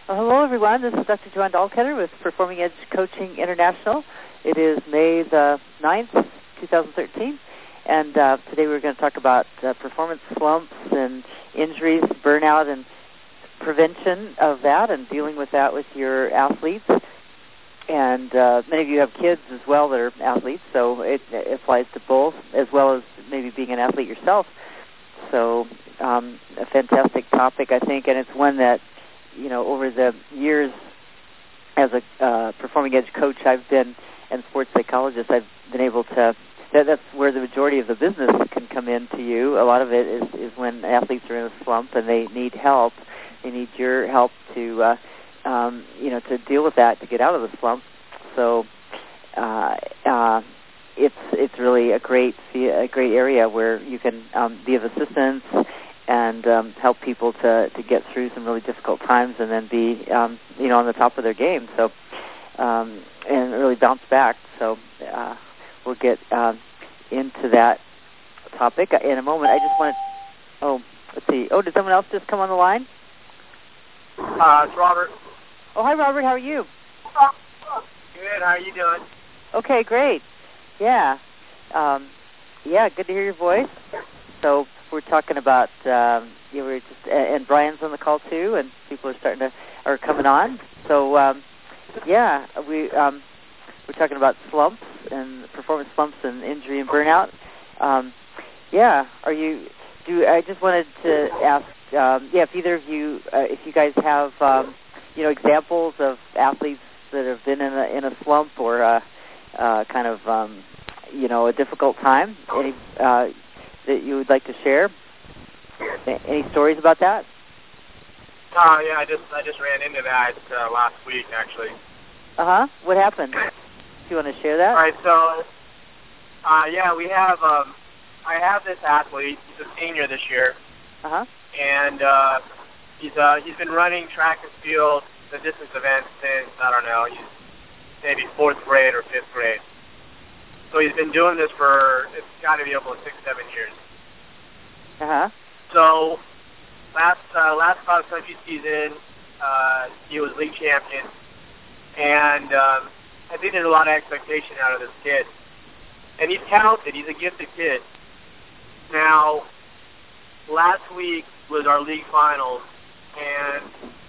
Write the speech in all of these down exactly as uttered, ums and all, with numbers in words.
Well, hello, everyone. This is Doctor Joanne Dahlketter with Performing Edge Coaching International. It is May the ninth, twenty thirteen, and uh, today we're going to talk about uh, performance slumps and injuries, burnout, and prevention of that, and dealing with that with your athletes. And uh, many of you have kids as well that are athletes, so it, it applies to both, as well as maybe being an athlete yourself. So um, a fantastic topic, I think, and it's one that, you know, over the years as a uh, performing edge coach, I've been, and sports psychologist, I've been able to, that, that's where the majority of the business can come in to you. A lot of it is, is when athletes are in a slump and they need help. They need your help to, uh, um, you know, to deal with that, to get out of the slump. So uh, uh, it's it's really a great a great area where you can um, be of assistance and um, help people to, to get through some really difficult times and then be, um, you know, on the top of their game. So, um, and really bounce back. So uh, we'll get uh, into that topic in a moment. I just want to, oh, let's see. Oh, did someone else just come on the line? Uh, it's Robert. Oh, hi, Robert. How are you? Good. How are you doing? Okay, great. Yeah. Um, yeah, good to hear your voice. So we're talking about, um, you know, we're just, and Brian's on the call too, and people are starting to, are coming on. So, um, yeah, we, um, we're talking about slumps and performance slumps and injury and burnout. Um, yeah, are you, do, I just wanted to ask, um, yeah, if either of you, uh, if you guys have, um, you know, examples of athletes that have been in a, in a slump or a, uh, kind of, um, you know, a difficult time, any, uh, that you would like to share? Any stories about that? Oh, uh, yeah, I just I just ran into that uh, last week, actually. Uh-huh. What happened? Do you want to share that? All right, so, uh, yeah, we have, um, I have this athlete. He's a senior this year. Uh-huh. And uh, he's uh, he's been running track and field, the distance events since, I don't know, he's maybe fourth grade or fifth grade. So he's been doing this for, it's got to be over six, seven years. Uh-huh. So last uh, last cross-country season, uh, he was league champion. And um, I think there's a lot of expectation out of this kid. And he's talented. He's a gifted kid. Now, last week was our league finals. And,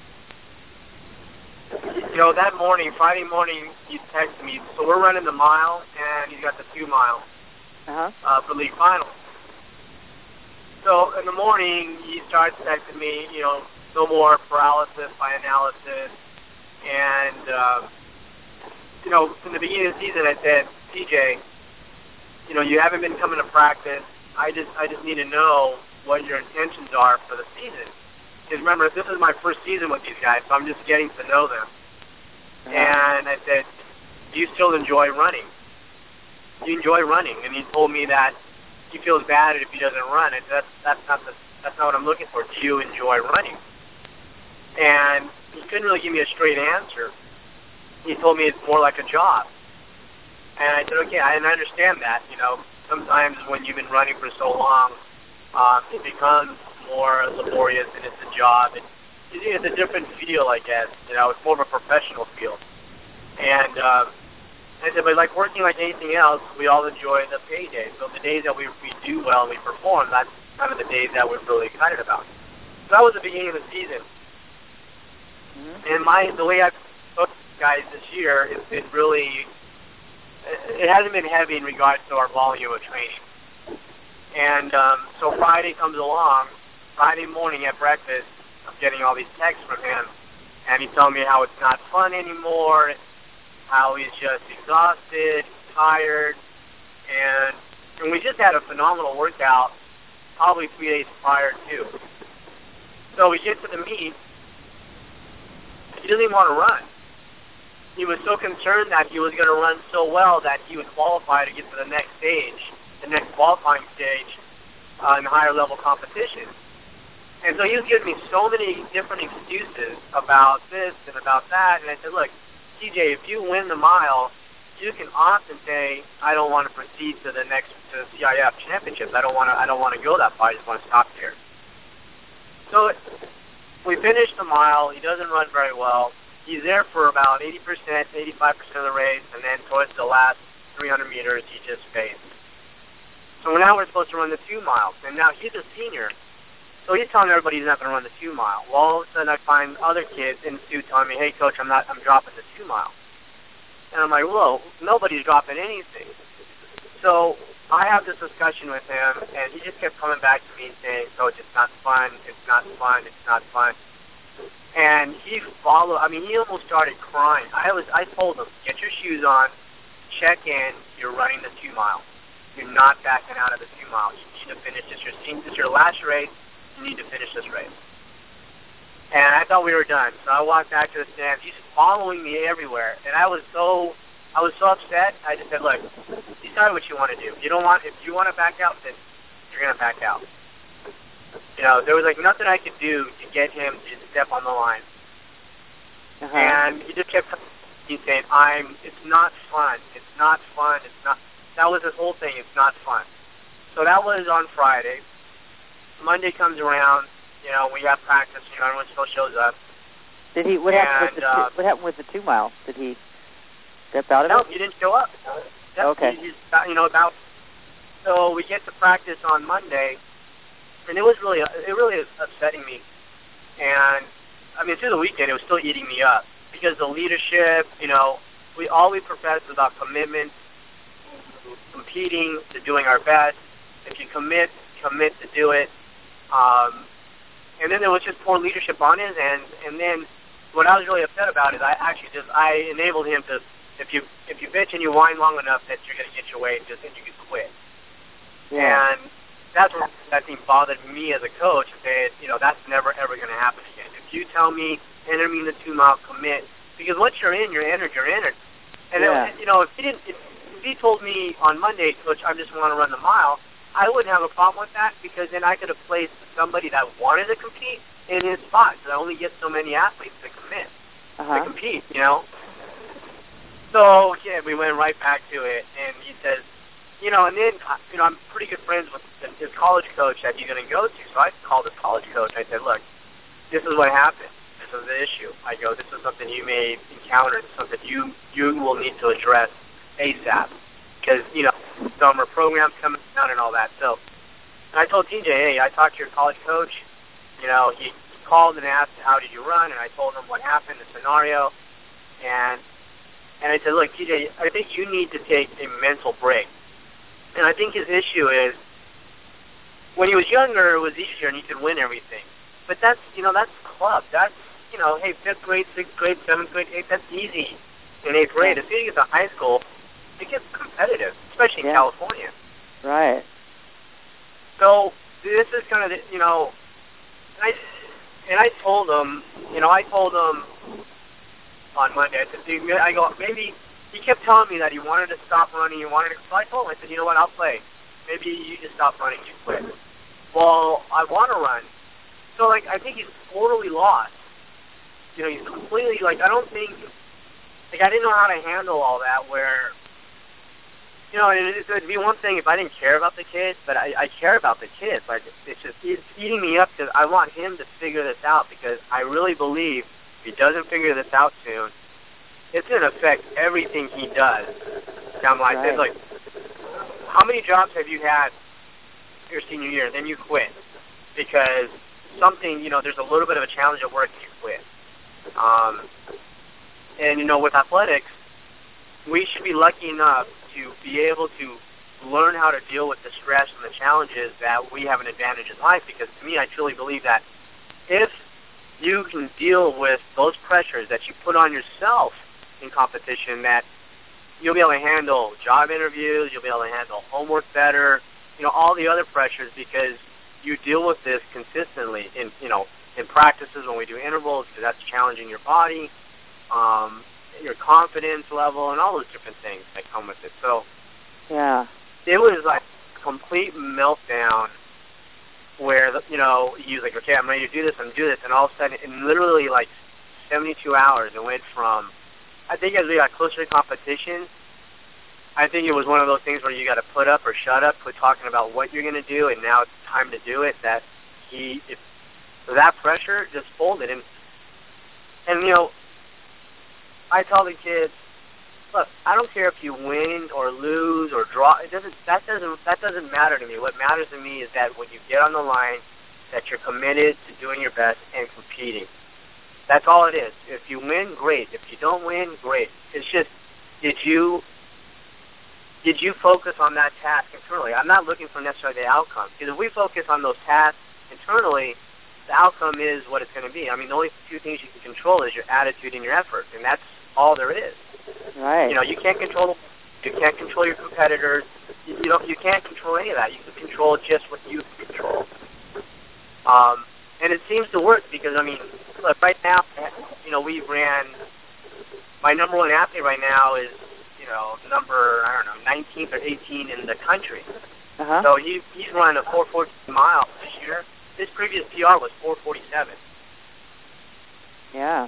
you know, that morning, Friday morning, he texted me. So we're running the mile, and he's got the two mile uh-huh. uh, for league finals. So in the morning, he starts texting me, you know, no more paralysis by analysis. And, uh, you know, from the beginning of the season, I said, T J, you know, you haven't been coming to practice. I just I just need to know what your intentions are for the season. Because remember, this is my first season with these guys, so I'm just getting to know them. Uh-huh. And I said, do you still enjoy running? Do you enjoy running? And he told me that he feels bad if he doesn't run. And that's that's not the that's not what I'm looking for. Do you enjoy running? And he couldn't really give me a straight answer. He told me it's more like a job. And I said, okay, I, and I understand that. You know, sometimes when you've been running for so long, uh, it becomes more laborious and it's a job. And it's a different feel, I guess. You know, it's more of a professional feel. And uh, I said, but like working like anything else, we all enjoy the payday. So the days that we, we do well and we perform, that's kind of the days that we're really excited about. So that was the beginning of the season. Mm-hmm. And my the way I've coached guys this year, it's been really, it hasn't been heavy in regards to our volume of training. And um, so Friday comes along, Friday morning at breakfast, I'm getting all these texts from him, and he's telling me how it's not fun anymore, how he's just exhausted, tired, and, and we just had a phenomenal workout probably three days prior to. So we get to the meet, he doesn't even want to run. He was so concerned that he was going to run so well that he would qualify to get to the next stage, the next qualifying stage uh, in higher level competition. And so he was giving me so many different excuses about this and about that. And I said, look, T J, if you win the mile, you can often say, I don't want to proceed to the next to the C I F championships. I don't want to. I don't want to go that far. I just want to stop here. So we finished the mile. He doesn't run very well. He's there for about eighty percent, eighty-five percent of the race, and then towards the last three hundred meters, he just fades. So now we're supposed to run the two miles, and now he's a senior. So he's telling everybody he's not going to run the two mile. Well, all of a sudden I find other kids in the suit telling me, "Hey, coach, I'm not. I'm dropping the two mile." And I'm like, "Whoa, nobody's dropping anything." So I have this discussion with him, and he just kept coming back to me saying, "Coach, it's not fun. It's not fun. It's not fun." And he followed. I mean, he almost started crying. I was. I told him, "Get your shoes on. Check in. You're running the two mile. You're not backing out of the two mile. You need to finish this. Your this is your last race. You need to finish this race." And I thought we were done. So I walked back to the stands. He's following me everywhere, and I was so, I was so upset. I just said, "Look, decide what you want to do. If you don't want, if you want to back out, then you're gonna back out." You know, there was like nothing I could do to get him to step on the line. Uh-huh. And he just kept he's saying, "I'm. It's not fun. It's not fun. It's not." That was his whole thing. It's not fun. So that was on Friday. Monday comes around. You know, we have practice. You know, everyone still shows up. Did he? What and, happened with the uh, two, what happened with the two mile? Did he step out of no, it? No, he didn't show up. Yep, okay. He, he's, you know, about. So we get to practice on Monday, and it was really, it really is upsetting me. And I mean, through the weekend, it was still eating me up because the leadership. You know, we all we profess is about commitment, competing, to doing our best. If you commit, commit to do it. Um, and then there was just poor leadership on his end. And then what I was really upset about is I actually just I enabled him to, if you if you bitch and you whine long enough, that you're going to get your way, just then you can quit. Yeah. And that's what I think bothered me as a coach. That you know that's never ever going to happen again. If you tell me enter me in the two mile, commit, because once you're in, you're entered, you're entered. And yeah. it, you know if he didn't, if, if he told me on Monday, Coach, I just want to run the mile, I wouldn't have a problem with that because then I could have placed somebody that wanted to compete in his spot. Because I only get so many athletes to commit, uh-huh. to compete, you know. So, yeah, we went right back to it. And he says, you know, and then, you know, I'm pretty good friends with his college coach that he's going to go to. So I called his college coach. I said, look, this is what happened. This is the issue. I go, this is something you may encounter. This is something you, you will need to address ASAP. Because, you know, summer programs coming down and all that. So I told T J, hey, I talked to your college coach. You know, he called and asked, how did you run? And I told him what happened, the scenario. And and I said, look, T J, I think you need to take a mental break. And I think his issue is when he was younger, it was easier and he could win everything. But that's, you know, that's club. That's, you know, hey, fifth grade, sixth grade, seventh grade, eighth, that's easy in eighth grade. As soon as you get to high school, it gets competitive, especially in yeah. California. Right. So this is kind of, the, you know, and I, and I told him, you know, I told him on Monday, I said, dude, I go, maybe, he kept telling me that he wanted to stop running, he wanted to, so I told him, I said, you know what, I'll play. Maybe you just stop running, you quit. Well, I want to run. So, like, I think he's totally lost. You know, he's completely, like, I don't think, like, I didn't know how to handle all that where, you know, it would be one thing if I didn't care about the kids, but I, I care about the kids. Like, it's just it's eating me up because I want him to figure this out because I really believe if he doesn't figure this out soon, it's going to affect everything he does. Down my right. Like, how many jobs have you had your senior year, then you quit because something, you know, there's a little bit of a challenge at work and you quit. Um, and, you know, with athletics, we should be lucky enough to be able to learn how to deal with the stress and the challenges that we have an advantage in life because to me, I truly believe that if you can deal with those pressures that you put on yourself in competition, that you'll be able to handle job interviews, you'll be able to handle homework better, you know, all the other pressures because you deal with this consistently in, you know, in practices when we do intervals because that's challenging your body, um, your confidence level, and all those different things that come with it. So, yeah, it was like a complete meltdown where, you know, he was like, okay, I'm ready to do this, I'm going to do this, and all of a sudden, in literally like seventy-two hours, it went from, I think as we got closer to competition, I think it was one of those things where you got to put up or shut up, quit talking about what you're going to do, and now it's time to do it, that he, if, that pressure just folded. And, and you know, I tell the kids, look, I don't care if you win or lose or draw. It doesn't. That doesn't. That doesn't matter to me. What matters to me is that when you get on the line, that you're committed to doing your best and competing. That's all it is. If you win, great. If you don't win, great. It's just, did you did you focus on that task internally? I'm not looking for necessarily the outcome. Because if we focus on those tasks internally, the outcome is what it's going to be. I mean, the only two things you can control is your attitude and your effort, and that's all there is. Right. You know, you can't control you can't control your competitors. You, you know, you can't control any of that. You can control just what you can control. Um, and it seems to work because, I mean, look, right now, you know, we ran, my number one athlete right now is, you know, number, I don't know, nineteenth or eighteenth in the country. Uh-huh. So he, he's running a four fourteen mile this year. His previous P R was four forty-seven. Yeah.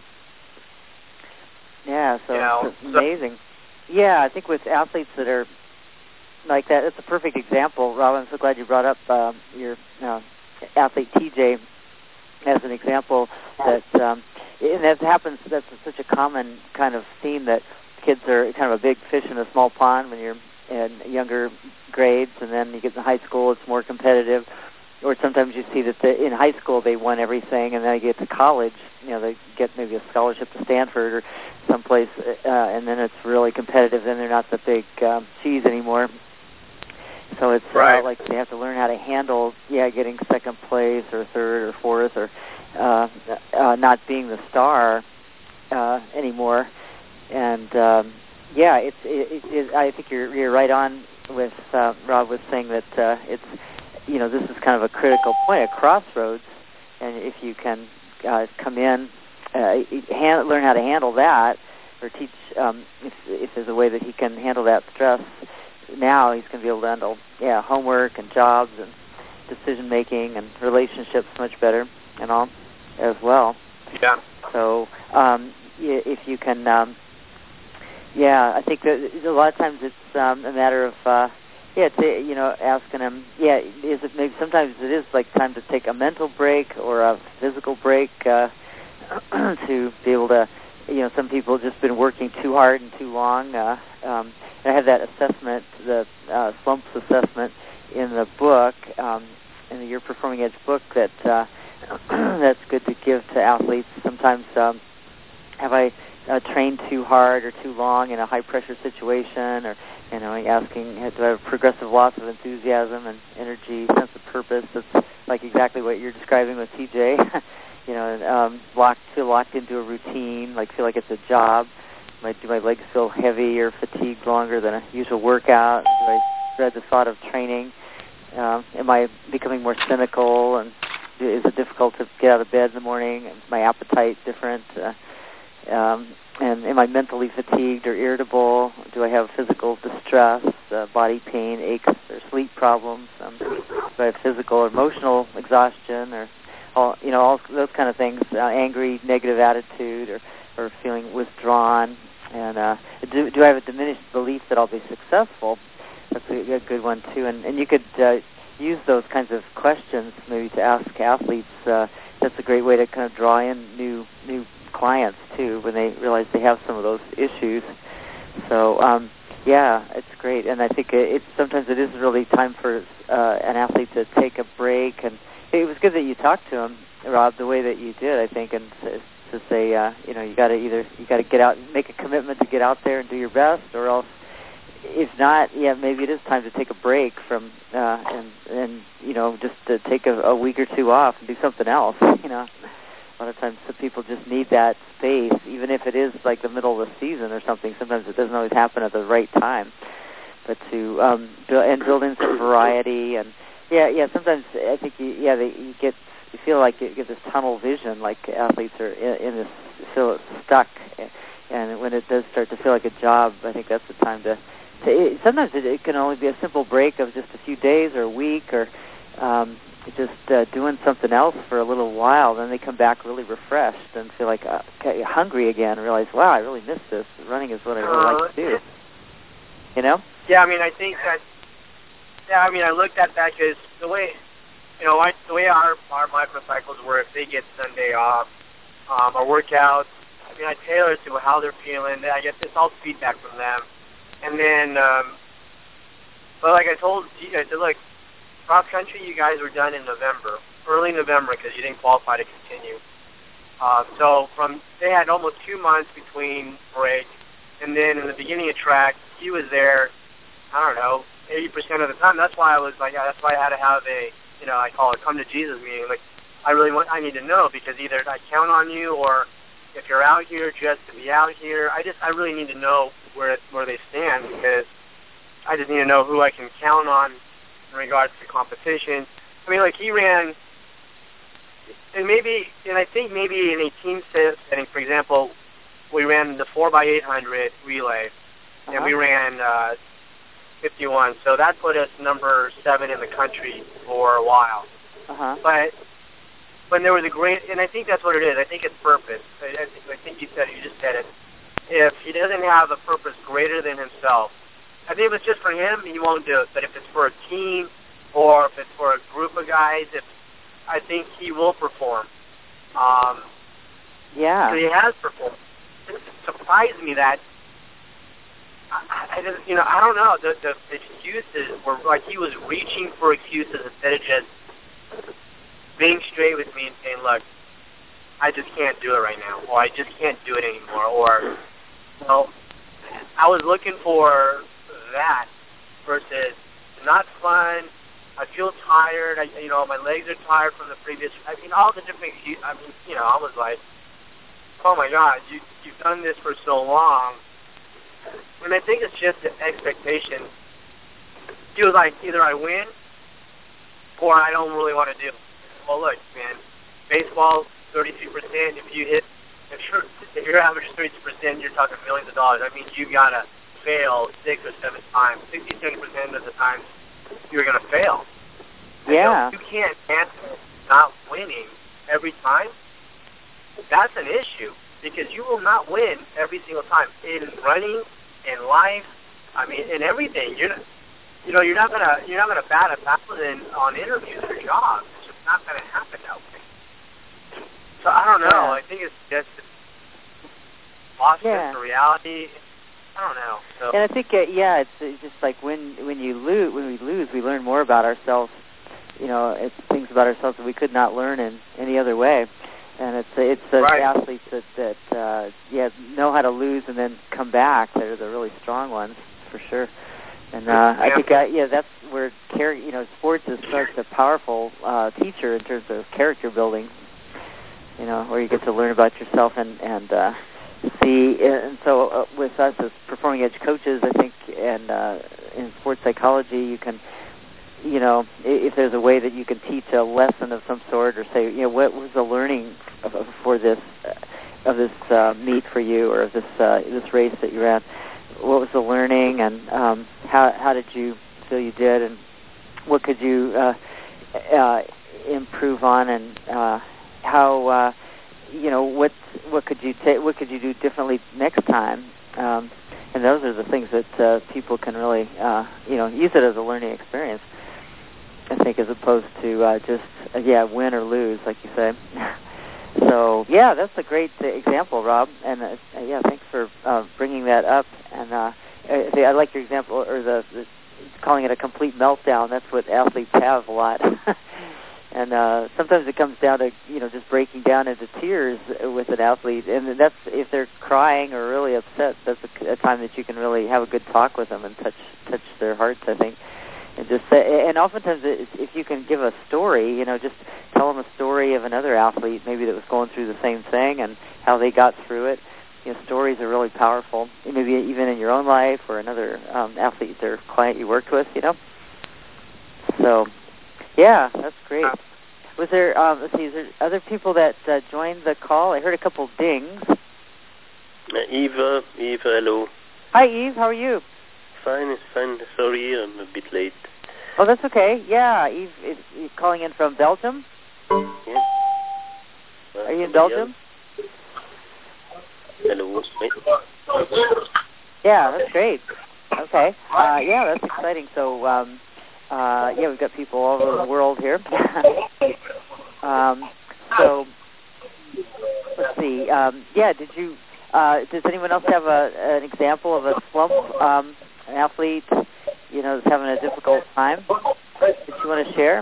Yeah, so you know, it's amazing. So, yeah, I think with athletes that are like that, it's a perfect example. Rob, I'm so glad you brought up uh, your uh, athlete T J as an example. That um, and that happens. That's such a common kind of theme that kids are kind of a big fish in a small pond when you're in younger grades, and then you get to high school, it's more competitive. Or sometimes you see that the, in high school they won everything, and then they get to college, you know, they get maybe a scholarship to Stanford or someplace, uh, and then it's really competitive. Then they're not the big um, cheese anymore. So it's right. uh, like they have to learn how to handle, yeah, getting second place or third or fourth, or uh, uh, not being the star uh, anymore. And um, yeah, it's. It, it, it, I think you're you're right on with uh, Rob was saying that uh, it's. You know, this is kind of a critical point, a crossroads, and if you can uh, come in, uh, hand, learn how to handle that, or teach, um, if, if there's a way that he can handle that stress, now he's going to be able to handle, yeah, homework and jobs and decision-making and relationships much better and all as well. Yeah. So um, if you can, um, yeah, I think that a lot of times it's um, a matter of, uh, Yeah, to, you know, asking them, yeah, is it maybe sometimes it is like time to take a mental break or a physical break uh, to be able to, you know, some people have just been working too hard and too long. Uh, um, and I have that assessment, the uh, slumps assessment in the book, um, in the Your Performing Edge book that uh, that's good to give to athletes. Sometimes um, have I uh, trained too hard or too long in a high-pressure situation, or you know, asking, do I have progressive loss of enthusiasm and energy, sense of purpose? That's like exactly what you're describing with T J. you know, um, locked, feel locked into a routine, like feel like it's a job. Might do my legs feel heavy or fatigued longer than a usual workout? Do I dread the thought of training? Um, am I becoming more cynical? And is it difficult to get out of bed in the morning? Is my appetite different? Uh, um, And am I mentally fatigued or irritable? Do I have physical distress, uh, body pain, aches, or sleep problems? Um, do I have physical or emotional exhaustion, or all you know, all those kind of things? Uh, angry, negative attitude, or, or feeling withdrawn. And uh, do, do I have a diminished belief that I'll be successful? That's a, a good one too. And and you could uh, use those kinds of questions maybe to ask athletes. Uh, that's a great way to kind of draw in new new. clients too when they realize they have some of those issues. So um, yeah, it's great, and I think it, it's sometimes it is really time for uh, an athlete to take a break. And it was good that you talked to him, Rob, the way that you did. I think, and to, to say uh, you know you got to either you got to get out, make a commitment to get out there and do your best, or else if not, yeah, maybe it is time to take a break from uh, and and you know just to take a, a week or two off and do something else. You know. A lot of times some people just need that space, even if it is like the middle of the season or something. Sometimes it doesn't always happen at the right time. But to um, build, and build in some variety, and yeah, yeah. Sometimes I think you, yeah, they, you get you feel like you get this tunnel vision, like athletes are in, in this feel stuck. And when it does start to feel like a job, I think that's the time to. to it, sometimes it, it can only be a simple break of just a few days or a week, or um, just uh, doing something else for a little while. Then they come back really refreshed and feel like uh, hungry again and realize, wow, I really missed this. Running is what I really uh, like to do. You know? Yeah, I mean, I think that, yeah, I mean, I looked at that because the way, you know, I, the way our, our microcycles work, they get Sunday off. Um, our workouts, I mean, I tailor it to how they're feeling. I get this all feedback from them. And then, um, but like I told you, I said, look, cross country, you guys were done in November, early November, because you didn't qualify to continue. Uh, so from they had almost two months between break, and then in the beginning of track, he was there. I don't know, eighty percent of the time. That's why I was like, yeah, that's why I had to have a, you know, I call it come to Jesus meeting. Like, I really want, I need to know, because either I count on you, or if you're out here just to be out here. I just, I really need to know where where they stand, because I just need to know who I can count on in regards to competition. I mean, like he ran, and maybe, and I think maybe in a team setting, for example, we ran the four by eight hundred relay, uh-huh. and we ran uh, fifty-one. So that put us number seven in the country for a while. Uh-huh. But when there was a great, and I think that's what it is. I think it's purpose. I, I, think, I think you said it, you just said it. If he doesn't have a purpose greater than himself, I think if it's just for him, he won't do it. But if it's for a team, or if it's for a group of guys, if I think he will perform. Um, yeah. So he has performed. It surprised me that I, I just, you know, I don't know. The, the excuses were like he was reaching for excuses instead of just being straight with me and saying, "Look, I just can't do it right now," or "I just can't do it anymore," or, you know, I was looking for that versus not fun. I feel tired. I, you know, my legs are tired from the previous. I mean, all the different. I mean, you know, I was like, oh my God, you you've done this for so long. And I think it's just an expectation. It was like either I win or I don't really want to do. Well, look, man, baseball thirty-two percent. If you hit, if your if your average is thirty-two percent, you're talking millions of dollars. That means you gotta fail six or seven times. Sixty-seven percent of the time, you're going to fail. Yeah. And so you can't handle not winning every time. That's an issue, because you will not win every single time in running, in life. I mean, in everything. You're not, you know, you're not gonna you're not gonna bat a thousand on interviews or jobs. It's just not gonna happen that way. So I don't know. Yeah. I think it's just lost yeah. to reality. I don't know. So. And I think, uh, yeah, it's, it's just like when when you lose, when we lose, we learn more about ourselves. You know, it's things about ourselves that we could not learn in any other way. And it's it's the right. athletes that that uh, yeah know how to lose and then come back. They're the really strong ones for sure. And uh, yeah. I think, uh, yeah, that's where char- you know, sports is such a powerful uh, teacher in terms of character building. You know, where you get to learn about yourself and and. Uh, See, and so uh, with us as performing edge coaches, I think, and uh, in sports psychology, you can, you know, if there's a way that you can teach a lesson of some sort, or say, you know, what was the learning of, of, for this, uh, of this uh, meet for you, or of this uh, this race that you ran? What was the learning, and um, how how did you feel you did, and what could you uh, uh, improve on, and uh, how. Uh, you know, what what could you ta- what could you do differently next time? Um, and those are the things that uh, people can really, uh, you know, use it as a learning experience, I think, as opposed to uh, just, uh, yeah, win or lose, like you say. So, yeah, that's a great uh, example, Rob. And, uh, yeah, thanks for uh, bringing that up. And uh, I, I like your example, or the, the calling it a complete meltdown. That's what athletes have a lot. And uh, sometimes it comes down to, you know, just breaking down into tears with an athlete. And that's, if they're crying or really upset, that's a, a time that you can really have a good talk with them and touch touch their hearts, I think. And just say, and oftentimes it, if you can give a story, you know, just tell them a story of another athlete maybe that was going through the same thing and how they got through it. You know, stories are really powerful, maybe even in your own life or another um, athlete or client you worked with, you know. So... yeah, that's great. Was there, um, let's see, is there other people that uh, joined the call? I heard a couple dings. Uh, Eva, Eva, hello. Hi, Eve. How are you? Fine, it's fine. Sorry, I'm a bit late. Oh, that's okay. Yeah, Eve is, is calling in from Belgium. Yes. Uh, are you in Belgium? Else? Hello. Yeah, that's great. Okay. Uh, yeah, that's exciting. So, um, uh, yeah, we've got people all over the world here. um, so let's see. Um, yeah, did you? Uh, does anyone else have a, an example of a slump um, an athlete, you know, that's having a difficult time that you want to share?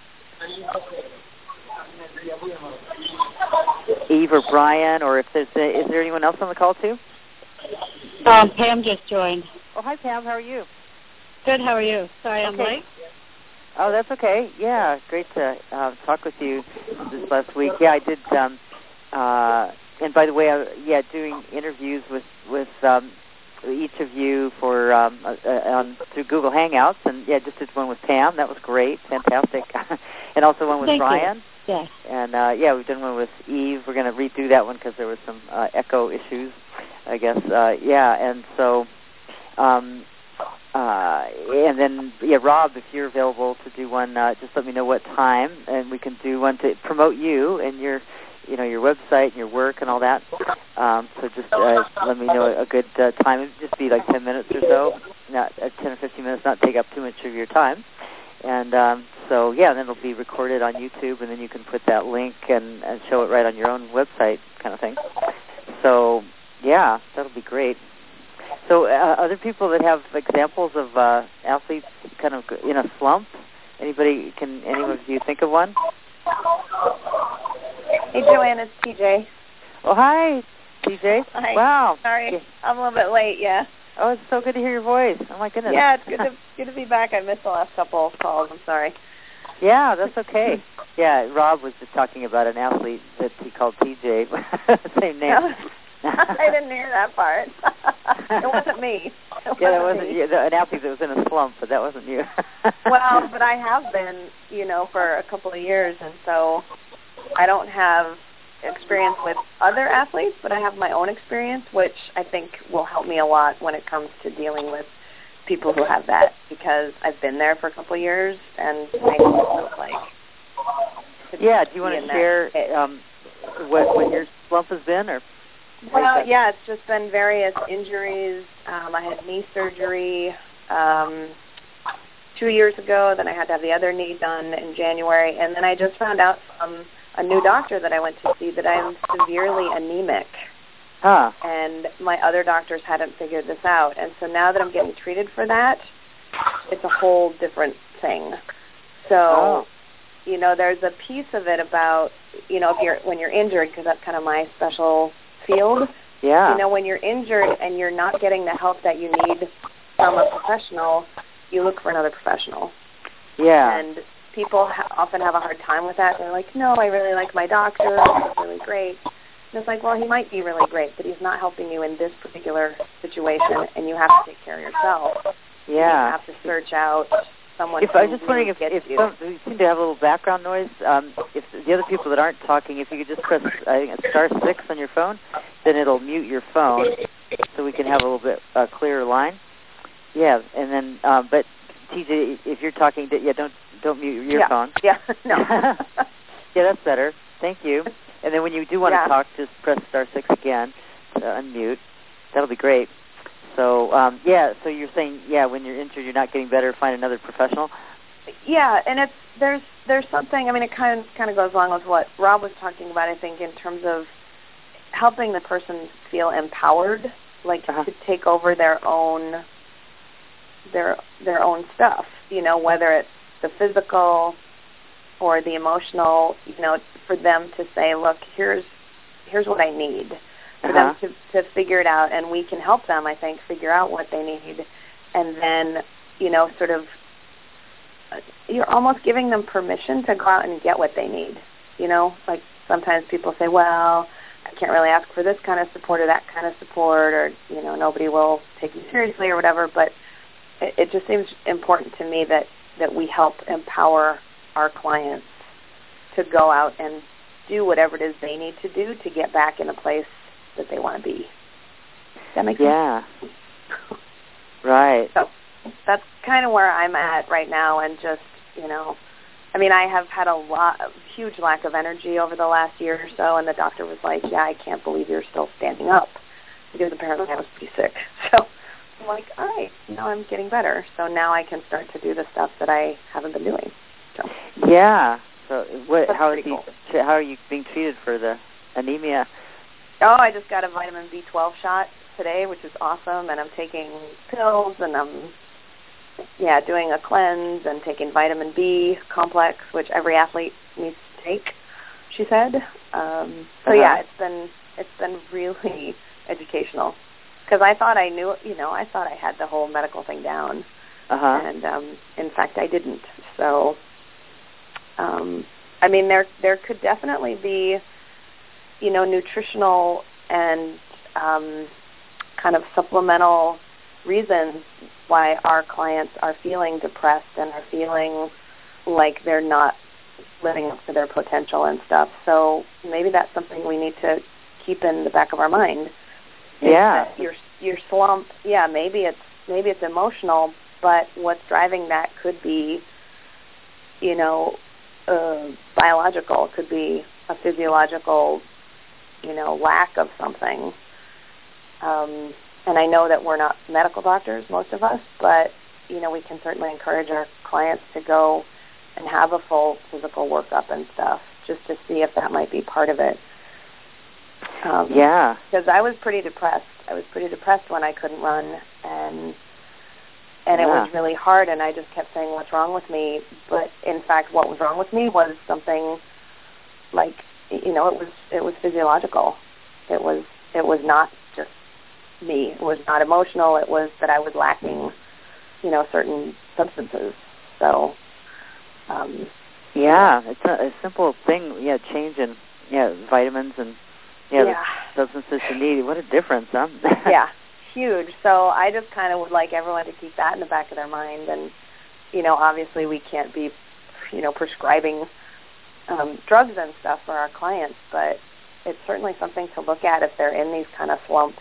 Eve or Brian, or if there's a, is there anyone else on the call too? Um, Pam just joined. Oh, hi Pam. How are you? Good. How are you? Sorry, I'm okay. late. Oh, that's okay. Yeah, great to uh, talk with you this last week. Yeah, I did. Um, uh, and by the way, I, yeah, doing interviews with with um, each of you for um, uh, on through Google Hangouts, and yeah, just did one with Pam. That was great, fantastic, and also one with Thank Brian. You. Yes. And uh, yeah, we've done one with Eve. We're going to redo that one because there was some uh, echo issues, I guess. Uh, yeah, and so, um, uh, and then yeah, Rob, if you're available to do one, uh, just let me know what time, and we can do one to promote you and your, you know, your website and your work and all that. Um, so just uh, let me know a good uh, time. It'd just be like ten minutes or so, not uh, ten or fifteen minutes, not take up too much of your time. And um, so, yeah, then it'll be recorded on YouTube, and then you can put that link and, and show it right on your own website kind of thing. So, yeah, that'll be great. So uh, other people that have examples of uh, athletes kind of in a slump, anybody, can anyone of you think of one? Hey, Joanne, it's T J. Oh, hi, T J. Hi. Wow. Sorry, yeah. I'm a little bit late, yeah. Oh, it's so good to hear your voice. Oh, my goodness. Yeah, it's good to good to be back. I missed the last couple of calls. I'm sorry. Yeah, that's okay. Yeah, Rob was just talking about an athlete that he called T J. Same name. I didn't hear that part. It wasn't me. It yeah, that wasn't wasn't me. you. An athlete that was in a slump, but that wasn't you. Well, but I have been, you know, for a couple of years, and so I don't have experience with other athletes, but I have my own experience, which I think will help me a lot when it comes to dealing with people who have that, because I've been there for a couple of years, and I know what it feels like. Yeah, do you want to share um, what, what your slump has been? Or Well, yeah, it's just been various injuries. Um, I had knee surgery um, two years ago, then I had to have the other knee done in January, and then I just found out from a new doctor that I went to see that I'm severely anemic. Huh. And my other doctors hadn't figured this out. And so now that I'm getting treated for that, it's a whole different thing. So, oh. you know, there's a piece of it about, you know, if you're when you're injured, because that's kind of my special field. Yeah. You know, when you're injured and you're not getting the help that you need from a professional, you look for another professional. Yeah. And people ha- often have a hard time with that. They're like, no, I really like my doctor. He's really great. And it's like, well, he might be really great, but he's not helping you in this particular situation, and you have to take care of yourself. Yeah. You have to search out someone if, who I was just wondering if, gets if you. some, you seem to have a little background noise. Um, if the other people that aren't talking, if you could just press I think it's star six on your phone, then it'll mute your phone so we can have a little bit uh, clearer line. Yeah, and then, um, but T J, if you're talking, yeah, don't don't mute your yeah. phone. Yeah, no. Yeah, that's better. Thank you. And then when you do want yeah. to talk, just press star six again to unmute. That'll be great. So, um, yeah, so you're saying, yeah, when you're injured, you're not getting better, find another professional? Yeah, and it's there's there's something, I mean, it kind of, kind of goes along with what Rob was talking about, I think, in terms of helping the person feel empowered, like uh-huh. to take over their own their their own stuff, you know, whether it's the physical or the emotional, you know, for them to say, look, here's here's what I need, for uh-huh. them to, to figure it out, and we can help them, I think, figure out what they need, and then, you know, sort of, you're almost giving them permission to go out and get what they need, you know, like sometimes people say, well, I can't really ask for this kind of support or that kind of support, or, you know, nobody will take me seriously or whatever, but it, it just seems important to me that, that we help empower our clients to go out and do whatever it is they need to do to get back in a place that they want to be. Does that make sense? Yeah. Right. So that's kind of where I'm at right now, and just, you know, I mean, I have had a lot, a huge lack of energy over the last year or so, and the doctor was like, yeah, I can't believe you're still standing up, because apparently I was pretty sick. So I'm like, all right, now I'm getting better. So now I can start to do the stuff that I haven't been doing. So. Yeah. So what? That's how is he? cool. How are you being treated for the anemia? Oh, I just got a vitamin B twelve shot today, which is awesome, and I'm taking pills, and I'm yeah doing a cleanse and taking vitamin B complex, which every athlete needs to take, she said. Um, so uh-huh. yeah, it's been it's been really educational because I thought I knew, you know, I thought I had the whole medical thing down, uh-huh. and um, in fact I didn't. So, um, I mean, there there could definitely be, you know, nutritional and um, kind of supplemental reasons why our clients are feeling depressed and are feeling like they're not living up to their potential and stuff. So maybe that's something we need to keep in the back of our mind. Yeah. Your your slump, yeah, maybe it's maybe it's emotional, but what's driving that could be, you know, uh, biological, could be a physiological, you know, lack of something. Um, and I know that we're not medical doctors, most of us, but, you know, we can certainly encourage our clients to go and have a full physical workup and stuff just to see if that might be part of it. Um, yeah. Because I was pretty depressed. I was pretty depressed when I couldn't run, and and yeah. it was really hard, and I just kept saying, what's wrong with me? But, in fact, what was wrong with me was something like, you know, it was it was physiological. It was it was not just me. It was not emotional. It was that I was lacking, you know, certain substances. So, um, yeah, it's a, a simple thing. Yeah, change in yeah vitamins and yeah, yeah. the substances you need. What a difference, huh? Yeah, huge. So I just kind of would like everyone to keep that in the back of their mind. And, you know, obviously we can't be, you know, prescribing um, drugs and stuff for our clients, but it's certainly something to look at if they're in these kind of slumps,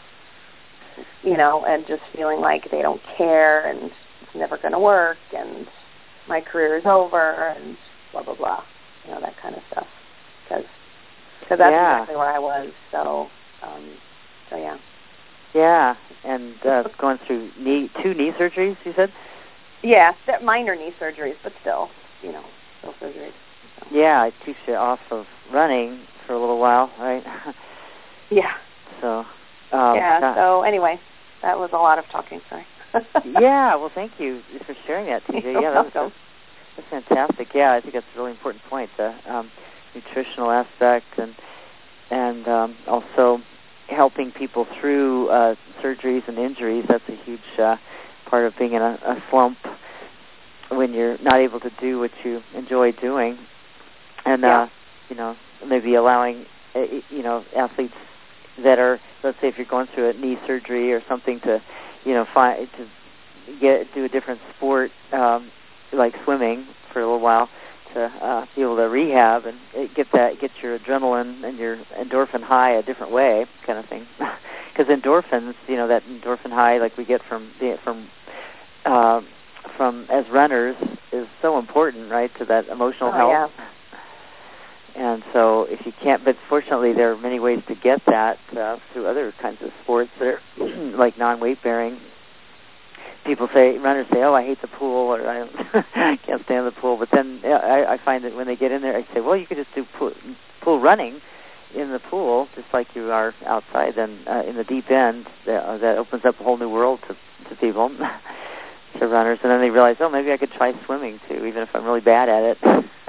you know, and just feeling like they don't care and it's never going to work and my career is over and blah, blah, blah, you know, that kind of stuff. Because that's yeah. exactly where I was. So, um, so yeah. Yeah, and uh, going through knee, two knee surgeries, you said? Yeah, minor knee surgeries, but still, you know, still surgeries. So. Yeah, it keeps you off of running for a little while, right? Yeah. So. Um, yeah. gosh. So anyway, that was a lot of talking. Sorry. Yeah. Well, thank you for sharing that, T J. You're yeah, that's, welcome. that's fantastic. Yeah, I think that's a really important point. The um, nutritional aspect and and um, also helping people through uh, surgeries and injuries. That's a huge uh, part of being in a, a slump when you're not able to do what you enjoy doing, and yeah. uh, you know, maybe allowing uh, you know athletes that are, let's say, if you're going through a knee surgery or something, to you know find to get do a different sport um, like swimming for a little while, to uh, be able to rehab and get that, get your adrenaline and your endorphin high a different way, kind of thing. Because endorphins, you know, that endorphin high like we get from the, from uh, from as runners is so important, right, to that emotional oh, health. Yeah. And so if you can't, but fortunately there are many ways to get that uh, through other kinds of sports that are like non-weight bearing. People say, runners say, oh, I hate the pool, or I don't, can't stand the pool. But then I, I find that when they get in there, I say, well, you could just do pool, pool running in the pool, just like you are outside. Then uh, in the deep end, that, uh, that opens up a whole new world to, to people, to runners. And then they realize, oh, maybe I could try swimming too, even if I'm really bad at it.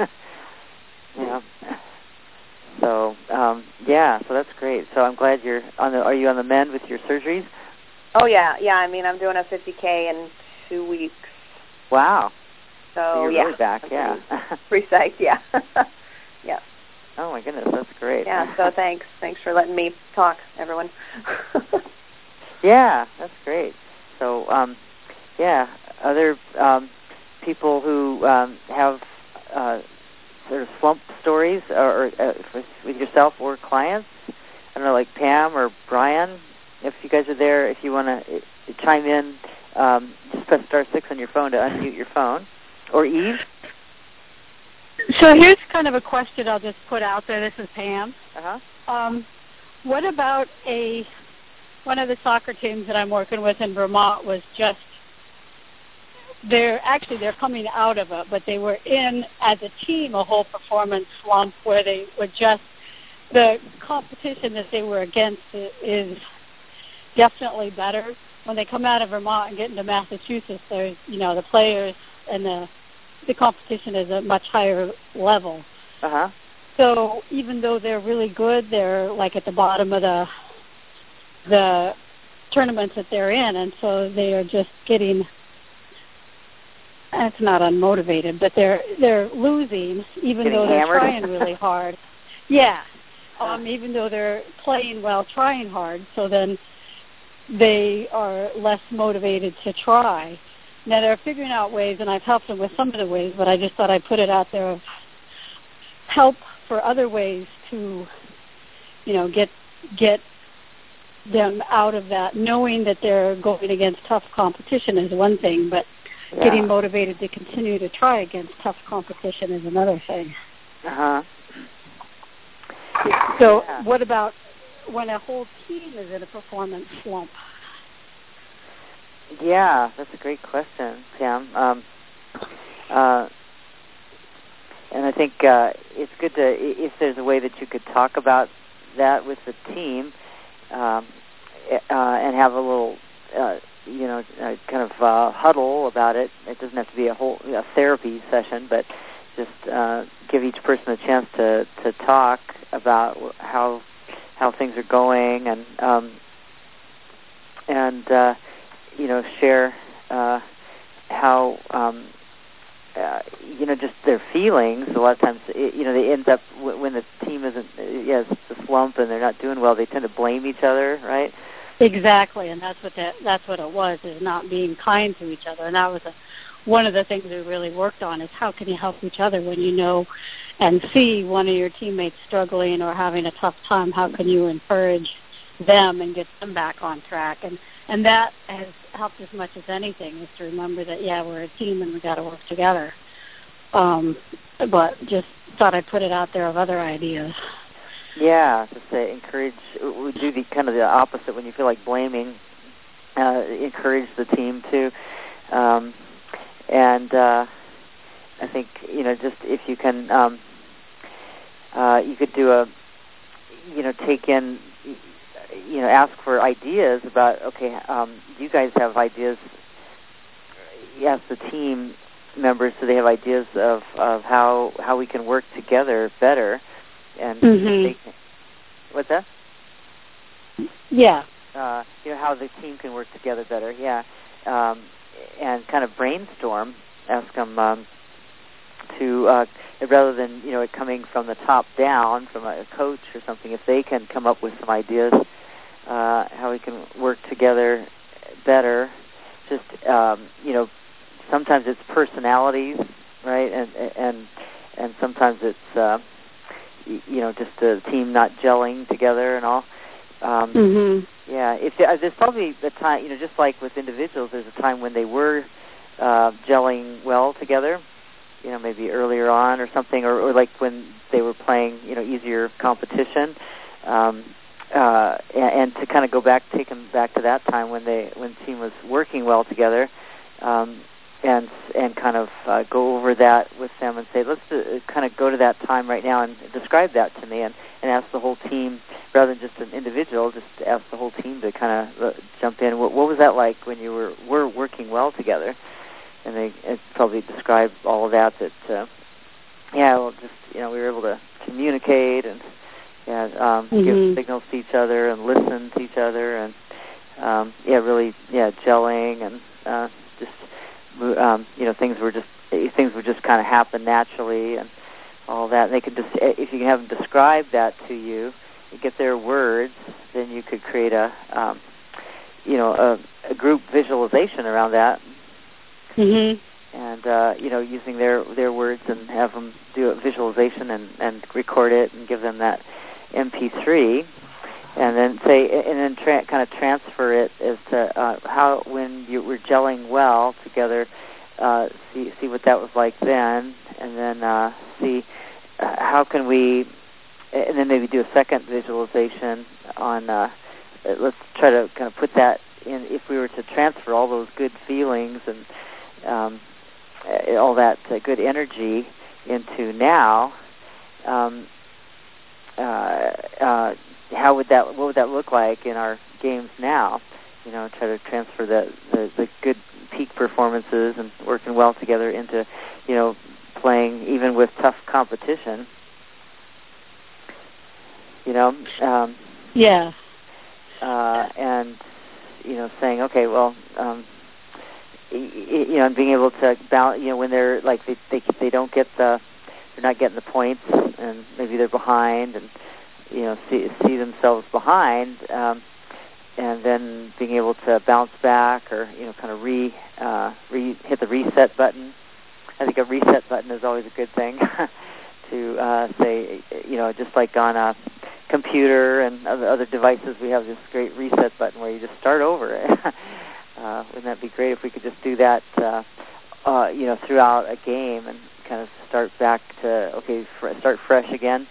You know. So um, yeah, so that's great. So I'm glad you're on the. Are you on the mend with your surgeries? Oh yeah, yeah. I mean, I'm doing a fifty K in two weeks. Wow. So, so you're yeah, really back, I'm yeah. Pretty psyched, yeah. Yeah. Oh my goodness, that's great. Yeah. So thanks, thanks for letting me talk, everyone. Yeah, that's great. So um, yeah, other um, people who um, have uh, sort of slump stories, or, or uh, with yourself or clients. I don't know, like Pam or Brian. If you guys are there, if you want to chime in, um, just press star six on your phone to unmute your phone. Or Eve. So here's kind of a question I'll just put out there. This is Pam. Uh-huh. Um, what about a one of the soccer teams that I'm working with in Vermont was just, they're actually, they're coming out of it, but they were in, as a team, a whole performance slump where they were just, the competition that they were against is definitely better. When they come out of Vermont and get into Massachusetts, there's, you know, the players and the the competition is a much higher level. Uh-huh. So even though they're really good, they're like at the bottom of the the tournaments that they're in, and so they are just getting, it's not unmotivated, but they're they're losing even getting though they're hammered. trying really hard. Yeah. Um, even though they're playing well, trying hard, so then they are less motivated to try. Now, they're figuring out ways, and I've helped them with some of the ways, but I just thought I'd put it out there of help for other ways to, you know, get get them out of that. Knowing that they're going against tough competition is one thing, but yeah. getting motivated to continue to try against tough competition is another thing. Uh-huh. So yeah. what about when a whole team is in a performance slump? Yeah, that's a great question, Pam. Um, uh, and I think uh, it's good to, if there's a way that you could talk about that with the team um, uh, and have a little, uh, you know, uh, kind of uh, huddle about it. It doesn't have to be a whole a therapy session, but just uh, give each person a chance to, to talk about how how things are going and um, and uh, you know, share uh, how, um, uh, you know, just their feelings. A lot of times, it, you know, they end up, w- when the team isn't, yes, it's a slump and they're not doing well, they tend to blame each other, right? Exactly, and that's what that, that's what it was, is not being kind to each other. And that was a, one of the things we really worked on, is how can you help each other when you know and see one of your teammates struggling or having a tough time. How can you encourage them and get them back on track? And And that has helped as much as anything, is to remember that, yeah, we're a team and we got to work together. Um, but just thought I'd put it out there of other ideas. Yeah, just to encourage, we do the kind of the opposite when you feel like blaming, uh, encourage the team too. Um, and uh, I think, you know, just if you can, um, uh, you could do a, you know, take in, you know, ask for ideas about, okay, um, you guys have ideas, yes, the team members, so they have ideas of, of how how we can work together better. And mm-hmm. they can, what's that? Yeah. Uh, you know, how the team can work together better, yeah. Um, and kind of brainstorm, ask them um, to, uh, rather than, you know, it coming from the top down, from a coach or something, if they can come up with some ideas, Uh, how we can work together better. Just um, you know, sometimes it's personalities, right? And and and sometimes it's uh, you know, just the team not gelling together and all. Um, mm-hmm. Yeah, if uh, there's probably a time, you know, just like with individuals, there's a time when they were uh, gelling well together. You know, maybe earlier on or something, or, or like when they were playing, you know, easier competition. Um, Uh, and, and to kind of go back, take them back to that time when they, when the team was working well together, um, and and kind of uh, go over that with them and say, let's uh, kind of go to that time right now and describe that to me, and, and ask the whole team, rather than just an individual, just ask the whole team to kind of uh, jump in. What, what was that like when you were were working well together? And they it probably describe all of that. That uh, yeah, well, just you know, we were able to communicate and. Yeah, um, mm-hmm. give signals to each other and listen to each other, and um, yeah, really, yeah, gelling and uh, just um, you know, things were just things would just kind of happen naturally and all that. And they could just, if you can have them describe that to you, you get their words, then you could create a um, you know a, a group visualization around that. Mm-hmm. And uh, you know, using their their words and have them do a visualization and, and record it and give them that M P three, and then say, and then tra- kind of transfer it as to uh, how when you were gelling well together, uh, see see what that was like then, and then uh, see uh, how can we, and then maybe do a second visualization on uh, let's try to kind of put that in. If we were to transfer all those good feelings and um, all that uh, good energy into now, um, uh, uh, how would that? What would that look like in our games now? You know, try to transfer the, the, the good peak performances and working well together into, you know, playing even with tough competition. You know. Um, yeah. Uh, and you know, saying, okay, well, um, y- y- you know, and being able to balance. You know, when they're like they they they don't get the, they're not getting the points, and maybe they're behind, and you know, see see themselves behind. Um, and then being able to bounce back, or you know, kind of re, uh, re hit the reset button. I think a reset button is always a good thing to uh, say, you know, just like on a computer and other, other devices, we have this great reset button where you just start over. uh, wouldn't that be great if we could just do that, uh, uh, you know, throughout a game and kind of start back to okay, fr- start fresh again,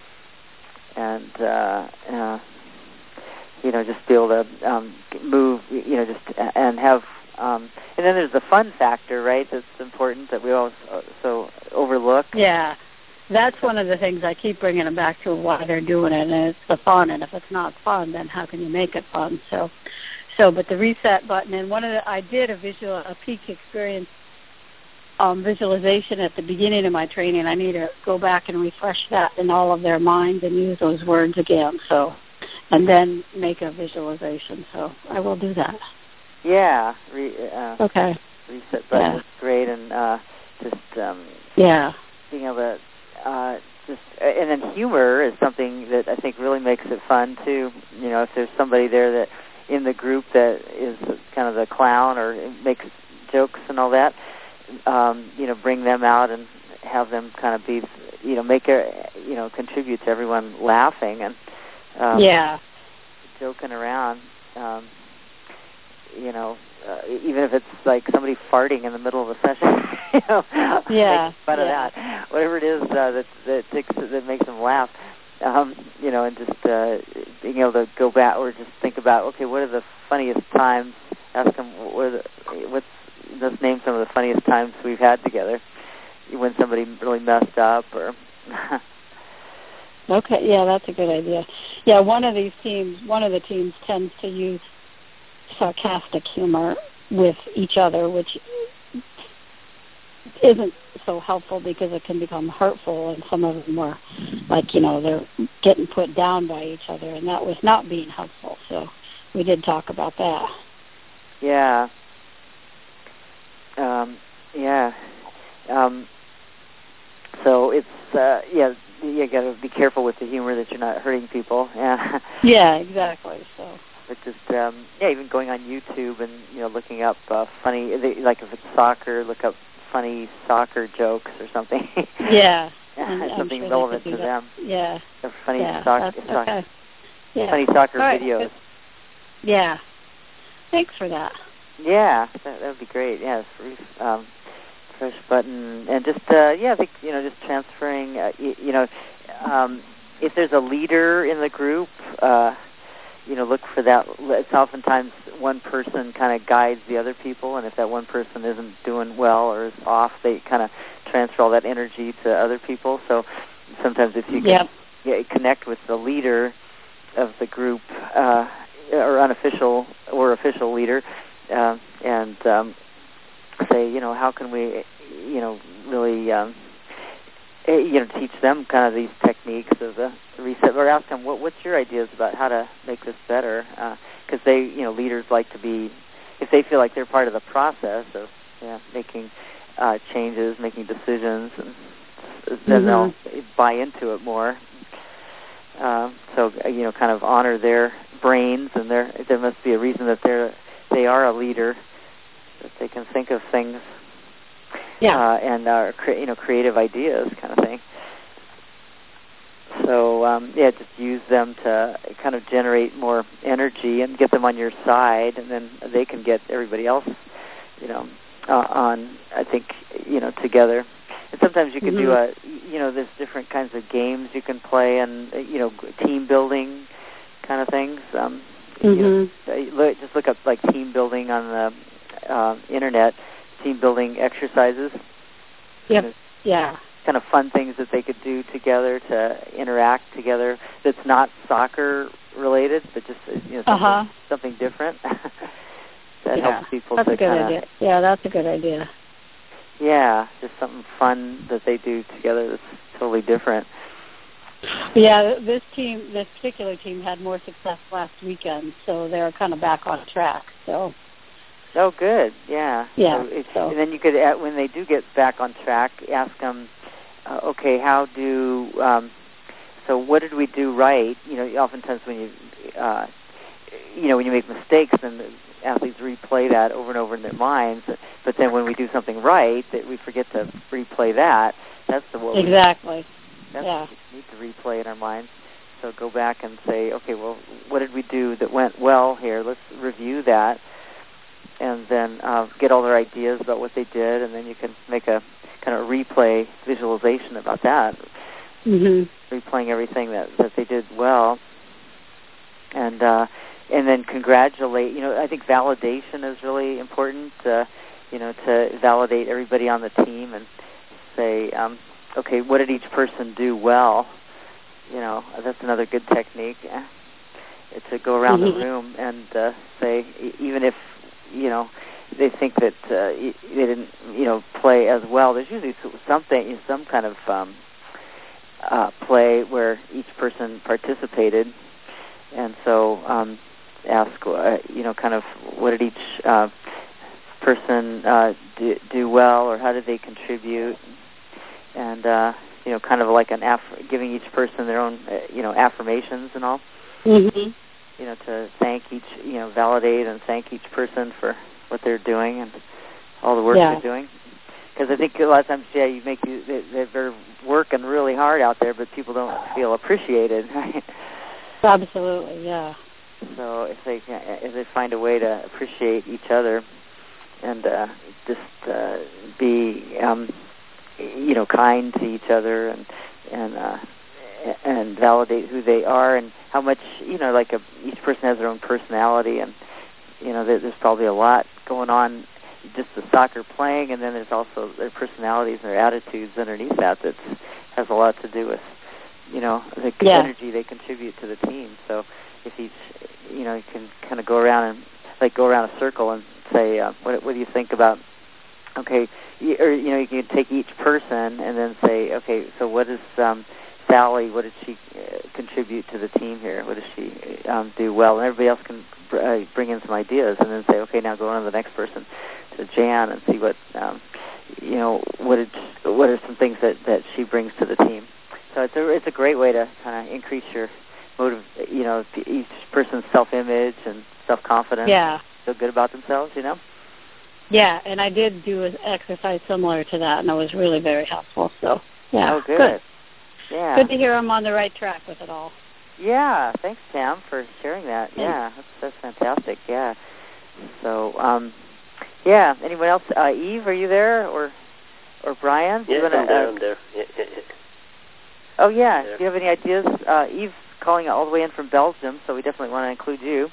and uh, uh, you know, just be able to um, move, you know, just and have, um, and then there's the fun factor, right? That's important that we all so overlook. Yeah, that's one of the things I keep bringing them back to why they're doing it, and it's the fun. And if it's not fun, then how can you make it fun? So, so, but the reset button, and one of the, I did a visual, a peak experience um, visualization at the beginning of my training. I need to go back and refresh that in all of their minds and use those words again. So. And then make a visualization. So I will do that. Yeah. Re, uh, okay. Reset button yeah. is great, and uh, just um, yeah, being able to uh, just and then humor is something that I think really makes it fun too. You know, if there's somebody there that in the group that is kind of the clown or makes jokes and all that, um, you know, bring them out and have them kind of be, you know, make a, you know, contribute to everyone laughing and. Um, yeah. Joking around, um, you know, uh, even if it's like somebody farting in the middle of a session, you know, yeah, make fun yeah. of that. Whatever it is uh, that that, takes, that makes them laugh, um, you know, and just uh, being able to go back or just think about, okay, what are the funniest times? Ask them, what are the, what's, let's name some of the funniest times we've had together when somebody really messed up or. Okay, yeah, that's a good idea. Yeah, one of these teams, one of the teams tends to use sarcastic humor with each other, which isn't so helpful because it can become hurtful, and some of them were like, you know, they're getting put down by each other, and that was not being helpful. So we did talk about that. Yeah. Um, yeah. Um, so it's, uh, yeah, you got to be careful with the humor that you're not hurting people. Yeah, yeah, exactly. So, but just um, yeah, even going on YouTube and you know looking up uh, funny, like if it's soccer, look up funny soccer jokes or something. Yeah, something sure relevant to that. them. Yeah, or funny yeah, soccer, okay. soccer yeah. funny soccer right. videos. Yeah, thanks for that. Yeah, that that would be great. Yeah, free, um, fresh button, and just uh, yeah, I think you know, just transferring. Uh, you, you know, um, if there's a leader in the group, uh, you know, look for that. It's oftentimes one person kind of guides the other people, and if that one person isn't doing well or is off, they kind of transfer all that energy to other people. So sometimes if you can yep. yeah, connect with the leader of the group, uh, or unofficial or official leader, uh, and um, say, you know, how can we, you know, really, um, you know, teach them kind of these techniques of the reset, or ask them, what, what's your ideas about how to make this better? Because uh, they, you know, leaders like to be, if they feel like they're part of the process of yeah, making uh, changes, making decisions, and then mm-hmm. they'll buy into it more. Uh, so, you know, kind of honor their brains, and their, there must be a reason that they're they are a leader, that they can think of things, yeah, uh, and uh, cre- you know, creative ideas, kind of thing. So, um, yeah, just use them to kind of generate more energy and get them on your side, and then they can get everybody else, you know, uh, on. I think, you know, together. And sometimes you can mm-hmm. do a, you know, there's different kinds of games you can play, and you know, team building kind of things. Um, Mm-hmm. You know, just look up like team building on the uh, internet, team building exercises. Yep. You know, yeah. Kind of fun things that they could do together to interact together. That's not soccer related, but just you know something, uh-huh. something different. that yeah. helps people. That's to a good kinda, idea. Yeah, that's a good idea. Yeah, just something fun that they do together that's totally different. Yeah, this team, this particular team, had more success last weekend, so they're kind of back on track. So. Oh, good. Yeah. Yeah. So it, so. And then you could, when they do get back on track, ask them, uh, okay, how do? Um, so what did we do right? You know, oftentimes when you, uh, you know, when you make mistakes, then the athletes replay that over and over in their minds. But then when we do something right, that we forget to replay that. That's the what exactly. We, that's yeah. what we need to replay in our minds. So go back and say, okay, well, what did we do that went well here? Let's review that, and then uh, get all their ideas about what they did, and then you can make a kind of replay visualization about that, mm-hmm. replaying everything that, that they did well, and uh, and then congratulate. You know, I think validation is really important. Uh, you know, to validate everybody on the team and say, um, okay, what did each person do well? You know, that's another good technique. It's to go around mm-hmm. the room and uh, say, even if you know they think that uh, they didn't, you know, play as well. There's usually something, some kind of um, uh, play where each person participated, and so um, ask, uh, you know, kind of what did each uh, person uh, do, do well, or how did they contribute, and uh, you know, kind of like an aff- giving each person their own, uh, you know, affirmations and all. Mm-hmm. You know, to thank each, you know, validate and thank each person for what they're doing and all the work yeah. they're doing. Because I think a lot of times, yeah, you make you they, they're working really hard out there, but people don't feel appreciated. Right? Absolutely, yeah. So if they if they find a way to appreciate each other and uh, just uh, be, um, you know, kind to each other and and uh, and validate who they are and how much, you know, like a, each person has their own personality, and you know, there, there's probably a lot going on, just the soccer playing, and then there's also their personalities and their attitudes underneath that that has a lot to do with, you know, the yeah. energy they contribute to the team. So if each, you know, you can kind of go around and like go around a circle and say, uh, what, what do you think about? Okay, you, or you know, you can take each person and then say, okay, so what is um, Sally? What did she uh, contribute to the team here? What does she um, do well? And everybody else can br- uh, bring in some ideas, and then say, okay, now go on to the next person, to Jan, and see what um, you know. What did what are some things that, that she brings to the team? So it's a it's a great way to kind of increase your motive. You know, each person's self-image and self-confidence. Yeah. Feel good about themselves. You know. Yeah, and I did do an exercise similar to that, and it was really very helpful. So, yeah. Oh, good. good. Yeah. Good to hear I'm on the right track with it all. Yeah, thanks, Tam, for sharing that. Thanks. Yeah, that's, that's fantastic. Yeah. So, um, yeah. Anyone else? Uh, Eve, are you there, or or Brian? Yes, wanna, I'm there. uh, I'm there. Yeah, yeah, yeah. Oh, yeah. There. Do you have any ideas? Uh, Eve calling all the way in from Belgium, so we definitely want to include you.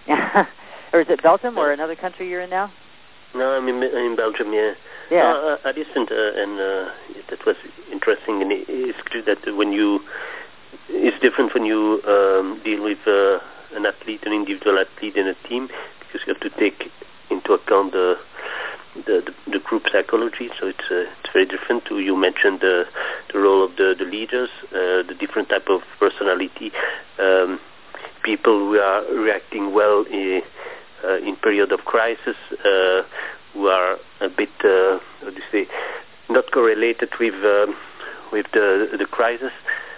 Or is it Belgium or another country you're in now? No, I'm in, in Belgium, yeah. Yeah. No, I, I listened, uh, and uh, that was interesting. And it's clear that when you, it's different when you um, deal with uh, an athlete, an individual athlete in a team, because you have to take into account the the, the, the group psychology. So it's uh, it's very different. To you mentioned the the role of the the leaders, uh, the different type of personality, um, people who are reacting well. Uh, Uh, in period of crisis, uh, who are a bit, uh, how do you say, not correlated with uh, with the the crisis.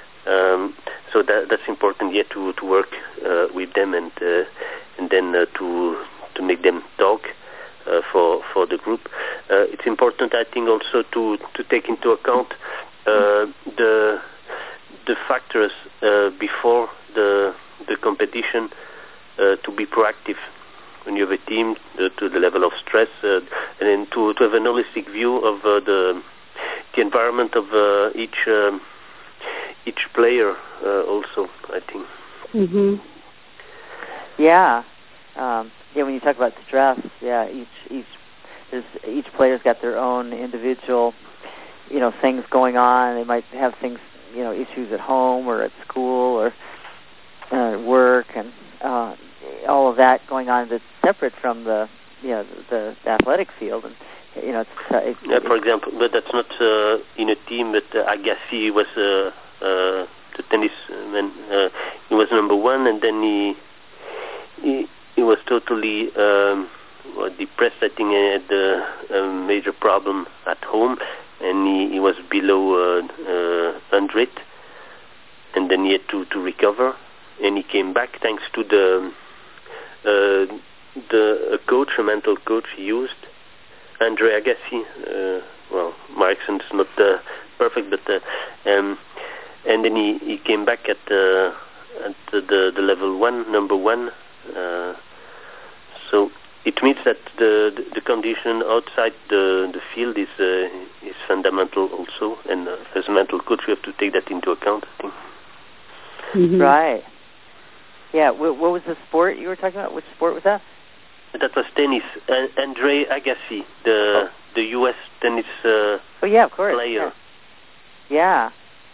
Um, so that that's important yet to to work uh, with them and uh, and then uh, to to make them talk uh, for for the group. Uh, it's important, I think, also to to take into account uh, the the factors uh, before the the competition uh, to be proactive. When you have a team, uh, to the level of stress, uh, and then to, to have an holistic view of uh, the the environment of uh, each um, each player, uh, also, I think. Mhm. Yeah, um, yeah. When you talk about stress, yeah, each each there's, each player's got their own individual, you know, things going on. They might have things, you know, issues at home or at school or uh, work, and uh, all of that going on that's separate from the, you know, the, the athletic field. And you know, it's, uh, it, yeah. For example, but that's not uh, in a team. But uh, Agassi was uh, uh, the tennis man. Uh, he was number one, and then he he, he was totally um, well, depressed. I think he had uh, a major problem at home, and he, he was below uh, uh, one hundred, and then he had to, to recover, and he came back thanks to the uh, the a coach, a mental coach he used, Andre Agassi. Uh, well, my accent's not uh, perfect, but uh, um, and then he, he came back at uh, at the the level one, number one. Uh, so it means that the, the the condition outside the the field is uh, is fundamental also, and uh, as a mental coach, we have to take that into account, I think. Mm-hmm. Right. Yeah. What, what was the sport you were talking about? Which sport was that? That was tennis. Uh, Andre Agassi, the oh. the U S tennis uh, oh yeah, of course. player. Yeah.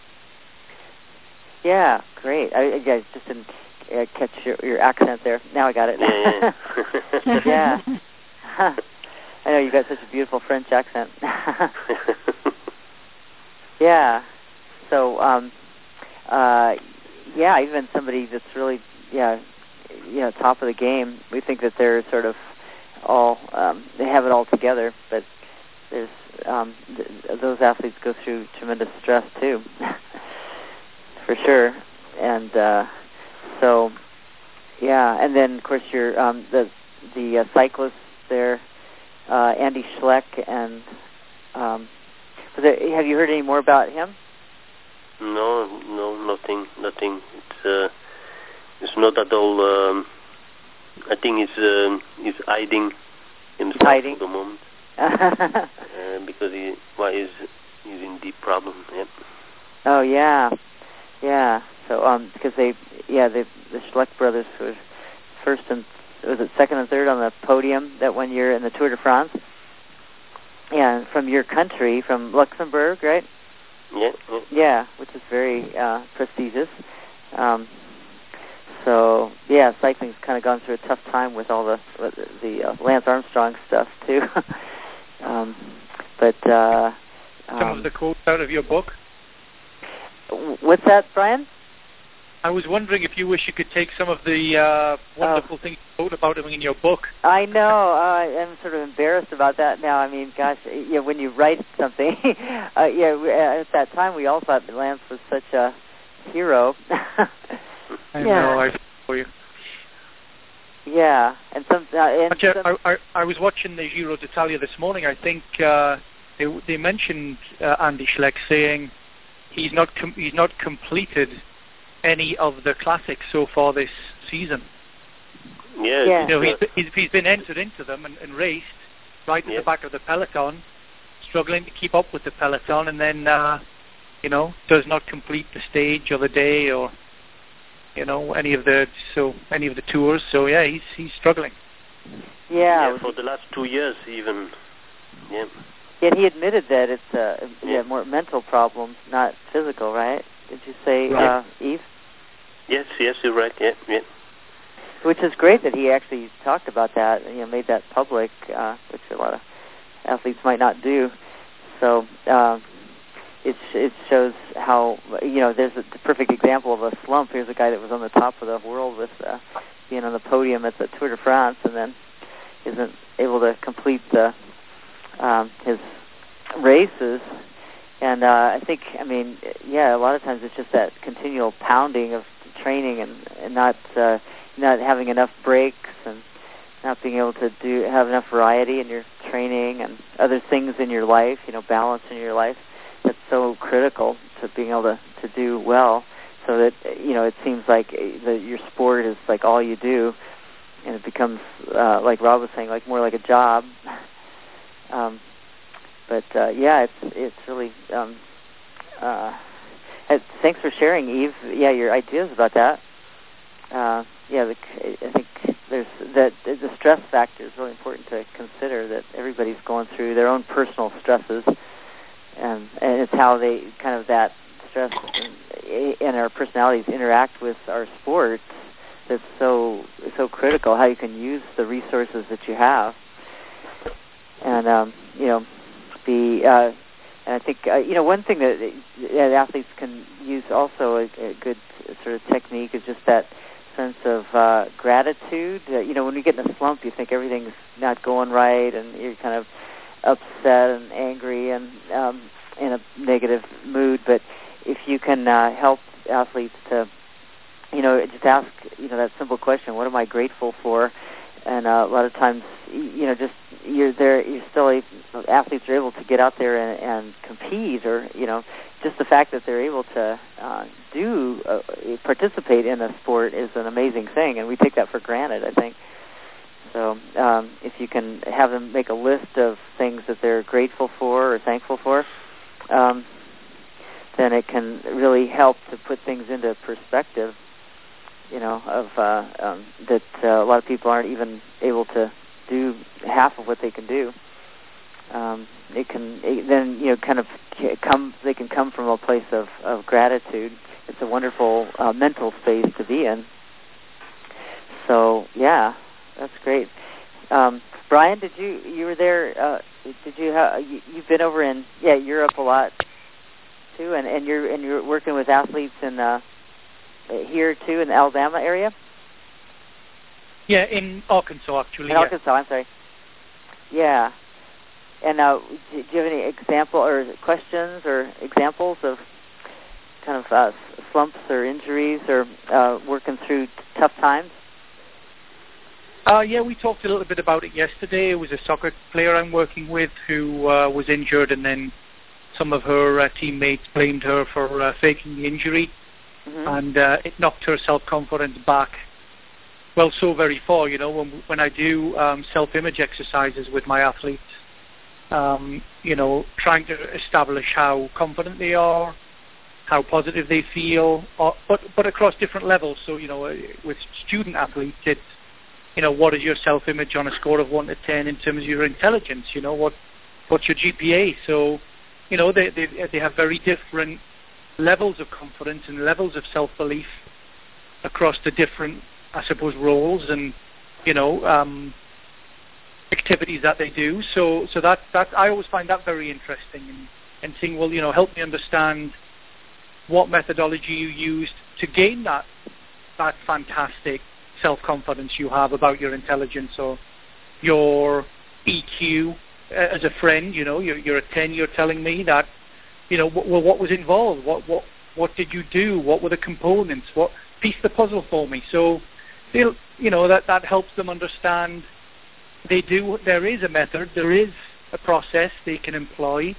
Yeah. Great. I, I just didn't uh, catch your, your accent there. Now I got it. Yeah. Yeah. Yeah. I know you got such a beautiful French accent. Yeah. So, um, uh, yeah, even somebody that's really, yeah, you know, top of the game, we think that they're sort of all, um, they have it all together, but there's, um, th- those athletes go through tremendous stress too, for sure. And, uh, so, yeah, and then of course your, um, the, the uh, cyclists there, uh, Andy Schleck, and, um, was there, have you heard any more about him? No, no, nothing, nothing. It's, uh, it's not at all. Um, I think he's um, he's hiding himself hiding. for the moment uh, because he well, he's he's in deep problem. Yep. Oh yeah, yeah. So um, because they yeah they the Schleck brothers were first and was it second and third on the podium that one year in the Tour de France. Yeah, from your country, from Luxembourg, right? Yeah, yeah. Yeah, which is very uh, prestigious. Um, so yeah, cycling's kind of gone through a tough time with all the the uh, Lance Armstrong stuff too. um, but uh, some um, of the quotes out of your book. What's that, Brian? I was wondering if you wish you could take some of the uh, wonderful oh. things you wrote about him in your book. I know. Uh, I'm sort of embarrassed about that now. I mean, gosh, you know, when you write something, uh, yeah, at that time we all thought that Lance was such a hero. I yeah. know. I for you. Yeah, and some. Uh, and Actually, some I, I, I was watching the Giro d'Italia this morning. I think uh, they they mentioned uh, Andy Schleck saying he's not com- he's not completed any of the classics so far this season. Yeah, yeah. You know, he's, he's, he's been entered into them and, and raced right at yeah. the back of the peloton, struggling to keep up with the peloton, and then, uh, you know, does not complete the stage or the day or, you know, any of the so any of the tours. So yeah, he's he's struggling. Yeah, yeah for the last two years even. Yeah. Yet he admitted that it's uh, yeah. yeah more mental problems, not physical, right? Did you say, right. uh, Yves? Yes, yes, you're right. Yeah, yeah. Which is great that he actually talked about that, you know, made that public, uh, which a lot of athletes might not do. So uh, it it shows how, you know, there's a perfect example of a slump. Here's a guy that was on the top of the world with uh, being on the podium at the Tour de France, and then isn't able to complete the um, his races. And uh, I think, I mean, yeah, a lot of times it's just that continual pounding of training and, and not uh, not having enough breaks and not being able to do have enough variety in your training and other things in your life, you know, balance in your life. That's so critical to being able to, to do well. So that, you know, it seems like the, your sport is like all you do, and it becomes, uh, like Rob was saying, like more like a job. Um, But uh, yeah, it's it's really. Um, uh, thanks for sharing, Yves. Yeah, your ideas about that. Uh, yeah, the, I think there's that the stress factor is really important to consider. That everybody's going through their own personal stresses, and and it's how they kind of that stress and, and our personalities interact with our sports. That's so so critical. How you can use the resources that you have, and um, you know, the uh, and I think uh, you know one thing that, that athletes can use also a, a good sort of technique is just that sense of uh, gratitude. Uh, you know, when you get in a slump, you think everything's not going right, and you're kind of upset and angry and um, in a negative mood. But if you can uh, help athletes to, you know, just ask, you know, that simple question: what am I grateful for? And uh, a lot of times, you know, just you're there, you're still able, athletes are able to get out there and, and compete, or you know, just the fact that they're able to uh, do uh, participate in a sport is an amazing thing, and we take that for granted, I think. So um, if you can have them make a list of things that they're grateful for or thankful for, um, then it can really help to put things into perspective. You know, of uh, um, that uh, a lot of people aren't even able to do half of what they can do. Um, it can it then you know kind of come. They can come from a place of, of gratitude. It's a wonderful uh, mental space to be in. So yeah, that's great. Um, Brian, did you you were there? Uh, did you, ha- you you've been over in yeah Europe a lot too, and, and you're and you're working with athletes in. Uh, here too in the Alabama area? Yeah, in Arkansas actually. In yeah. Arkansas, I'm sorry. Yeah. And uh, do you have any example or questions or examples of kind of uh, slumps or injuries or uh, working through t- tough times? Uh, yeah, we talked a little bit about it yesterday. It was a soccer player I'm working with who uh, was injured, and then some of her uh, teammates blamed her for uh, faking the injury. Mm-hmm. And uh, it knocked her self-confidence back, well, so very far. You know, when when I do um, self-image exercises with my athletes, um, you know, trying to establish how confident they are, how positive they feel, or, but but across different levels. So, you know, with student athletes, it's, you know, what is your self-image on a score of one to ten in terms of your intelligence? You know, what what's your G P A? So, you know, they they they have very different levels of confidence and levels of self-belief across the different, I suppose, roles and, you know, um, activities that they do. So, so that that I always find that very interesting, and, and saying, well, you know, help me understand what methodology you used to gain that that fantastic self-confidence you have about your intelligence or your E Q. As a friend, you know, you're, you're a ten. You're telling me that. You know, well, what was involved? What what what did you do? What were the components? What piece the puzzle for me? So, they'll, you know, that that helps them understand. They do. There is a method. There is a process they can employ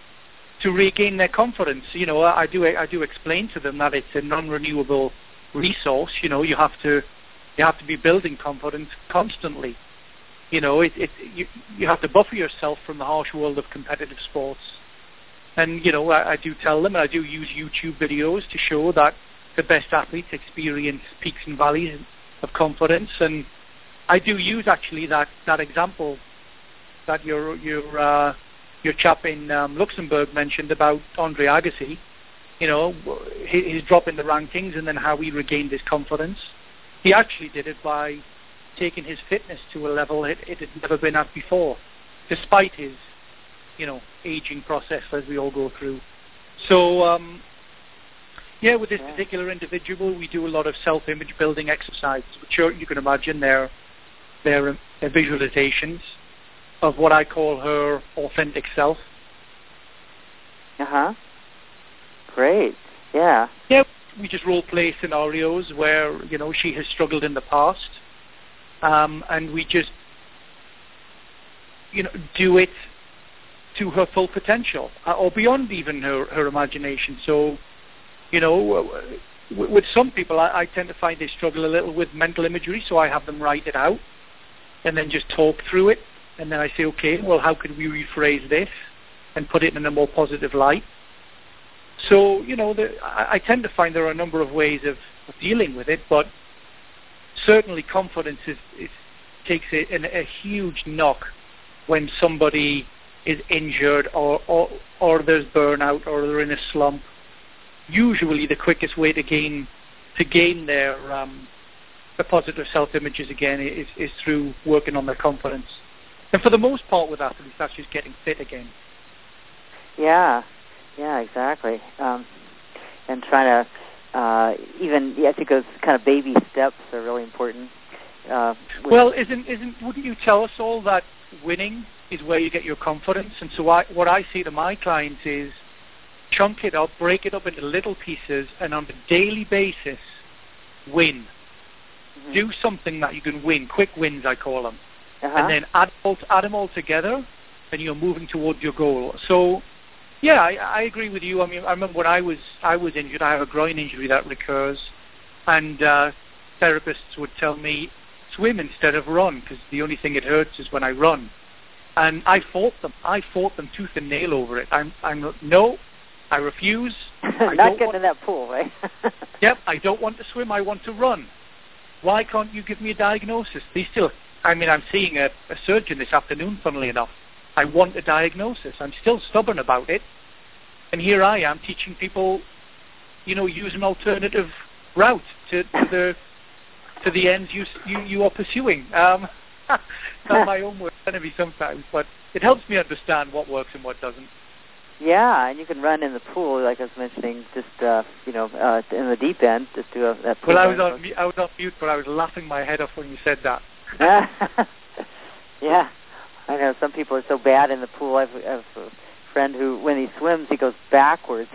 to regain their confidence. You know, I do I do explain to them that it's a non-renewable resource. You know, you have to you have to be building confidence constantly. You know, it, it you you have to buffer yourself from the harsh world of competitive sports. And, you know, I, I do tell them, and I do use YouTube videos to show that the best athletes experience peaks and valleys of confidence. And I do use, actually, that, that example that your your uh, your chap in um, Luxembourg mentioned about Andre Agassi. You know, his drop in the rankings and then how he regained his confidence. He actually did it by taking his fitness to a level it, it had never been at before, despite his, you know, aging process as we all go through. So, um, yeah, with this particular individual, we do a lot of self-image building exercises, which are, you can imagine they're, they're, they're visualizations of what I call her authentic self. Uh-huh. Great. Yeah. Yeah, we just role-play scenarios where, you know, she has struggled in the past, um, and we just, you know, do it to her full potential, uh, or beyond even her, her imagination. So, you know, w- with some people, I, I tend to find they struggle a little with mental imagery, so I have them write it out and then just talk through it. And then I say, okay, well, how could we rephrase this and put it in a more positive light? So, you know, the, I, I tend to find there are a number of ways of, of dealing with it, but certainly confidence is, is takes a, a, a huge knock when somebody is injured or, or or there's burnout or they're in a slump. Usually, the quickest way to gain to gain their um, the positive self-images again is, is through working on their confidence. And for the most part with athletes, that's just getting fit again. Yeah, yeah, exactly. Um, and trying to uh, even, yeah, I think those kind of baby steps are really important. Uh, well, isn't isn't wouldn't you tell us all that winning is where you get your confidence? And so I, what I say to my clients is chunk it up, break it up into little pieces, and on a daily basis, win. Mm-hmm. Do something that you can win, quick wins I call them. Uh-huh. And then add, add them all together, and you're moving towards your goal. So, yeah, I, I agree with you. I mean, I remember when I was I was injured, I have a groin injury that recurs, and uh, therapists would tell me, swim instead of run, because the only thing it hurts is when I run. And I fought them. I fought them tooth and nail over it. I'm, I'm no, I refuse. I Not don't getting want, in that pool, right? Yep, I don't want to swim. I want to run. Why can't you give me a diagnosis? They still, I mean, I'm seeing a, a surgeon this afternoon, funnily enough. I want a diagnosis. I'm still stubborn about it. And here I am teaching people, you know, use an alternative route to, to the to the ends you you, you are pursuing. Um, not my own work enemy sometimes, but it helps me understand what works and what doesn't. Yeah, and you can run in the pool, like I was mentioning, just uh, you know, uh, in the deep end, just do a, that pool. Well, I was on I was on mute, but I was laughing my head off when you said that. Yeah, I know some people are so bad in the pool. I've, I have a friend who, when he swims, he goes backwards.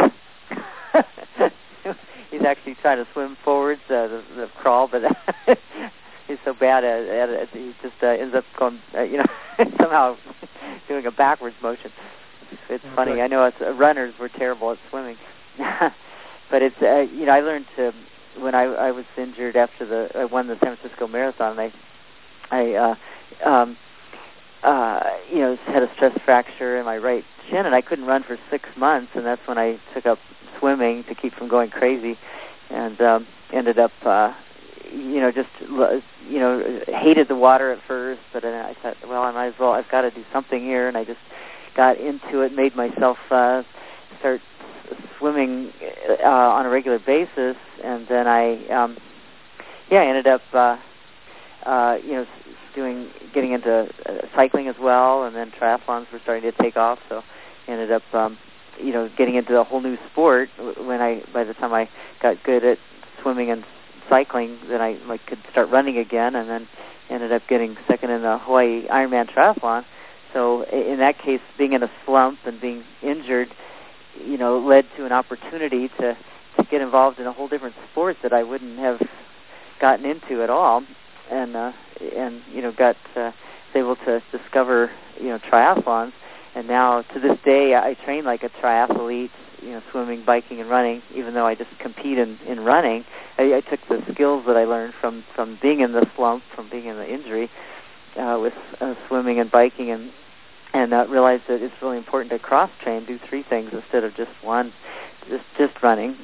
He's actually trying to swim forwards, uh, the, the crawl, but he's so bad at, at it, he just uh, ends up going, uh, you know, somehow doing a backwards motion. It's oh, funny. good. I know it's, uh, runners were terrible at swimming, but it's uh, you know I learned to when I, I was injured after the I won the San Francisco Marathon. I I uh, um, uh, you know had a stress fracture in my right shin, and I couldn't run for six months, and that's when I took up swimming to keep from going crazy, and um, ended up uh, you know just you know hated the water at first, but then I thought, well, I might as well. I've got to do something here, and I just got into it, made myself uh, start swimming uh, on a regular basis, and then I, um, yeah, I ended up, uh, uh, you know, doing, getting into uh, cycling as well, and then triathlons were starting to take off, so ended up, um, you know, getting into a whole new sport. When I, by the time I got good at swimming and cycling, then I like could start running again, and then ended up getting second in the Hawaii Ironman triathlon. So in that case, being in a slump and being injured, you know, led to an opportunity to, to get involved in a whole different sport that I wouldn't have gotten into at all, and uh, and you know, got uh, able to discover you know triathlons, and now to this day I train like a triathlete, you know, swimming, biking, and running. Even though I just compete in, in running, I, I took the skills that I learned from, from being in the slump, from being in the injury, uh, with uh, swimming and biking, and and uh, realized that it's really important to cross-train, do three things instead of just one, just just running.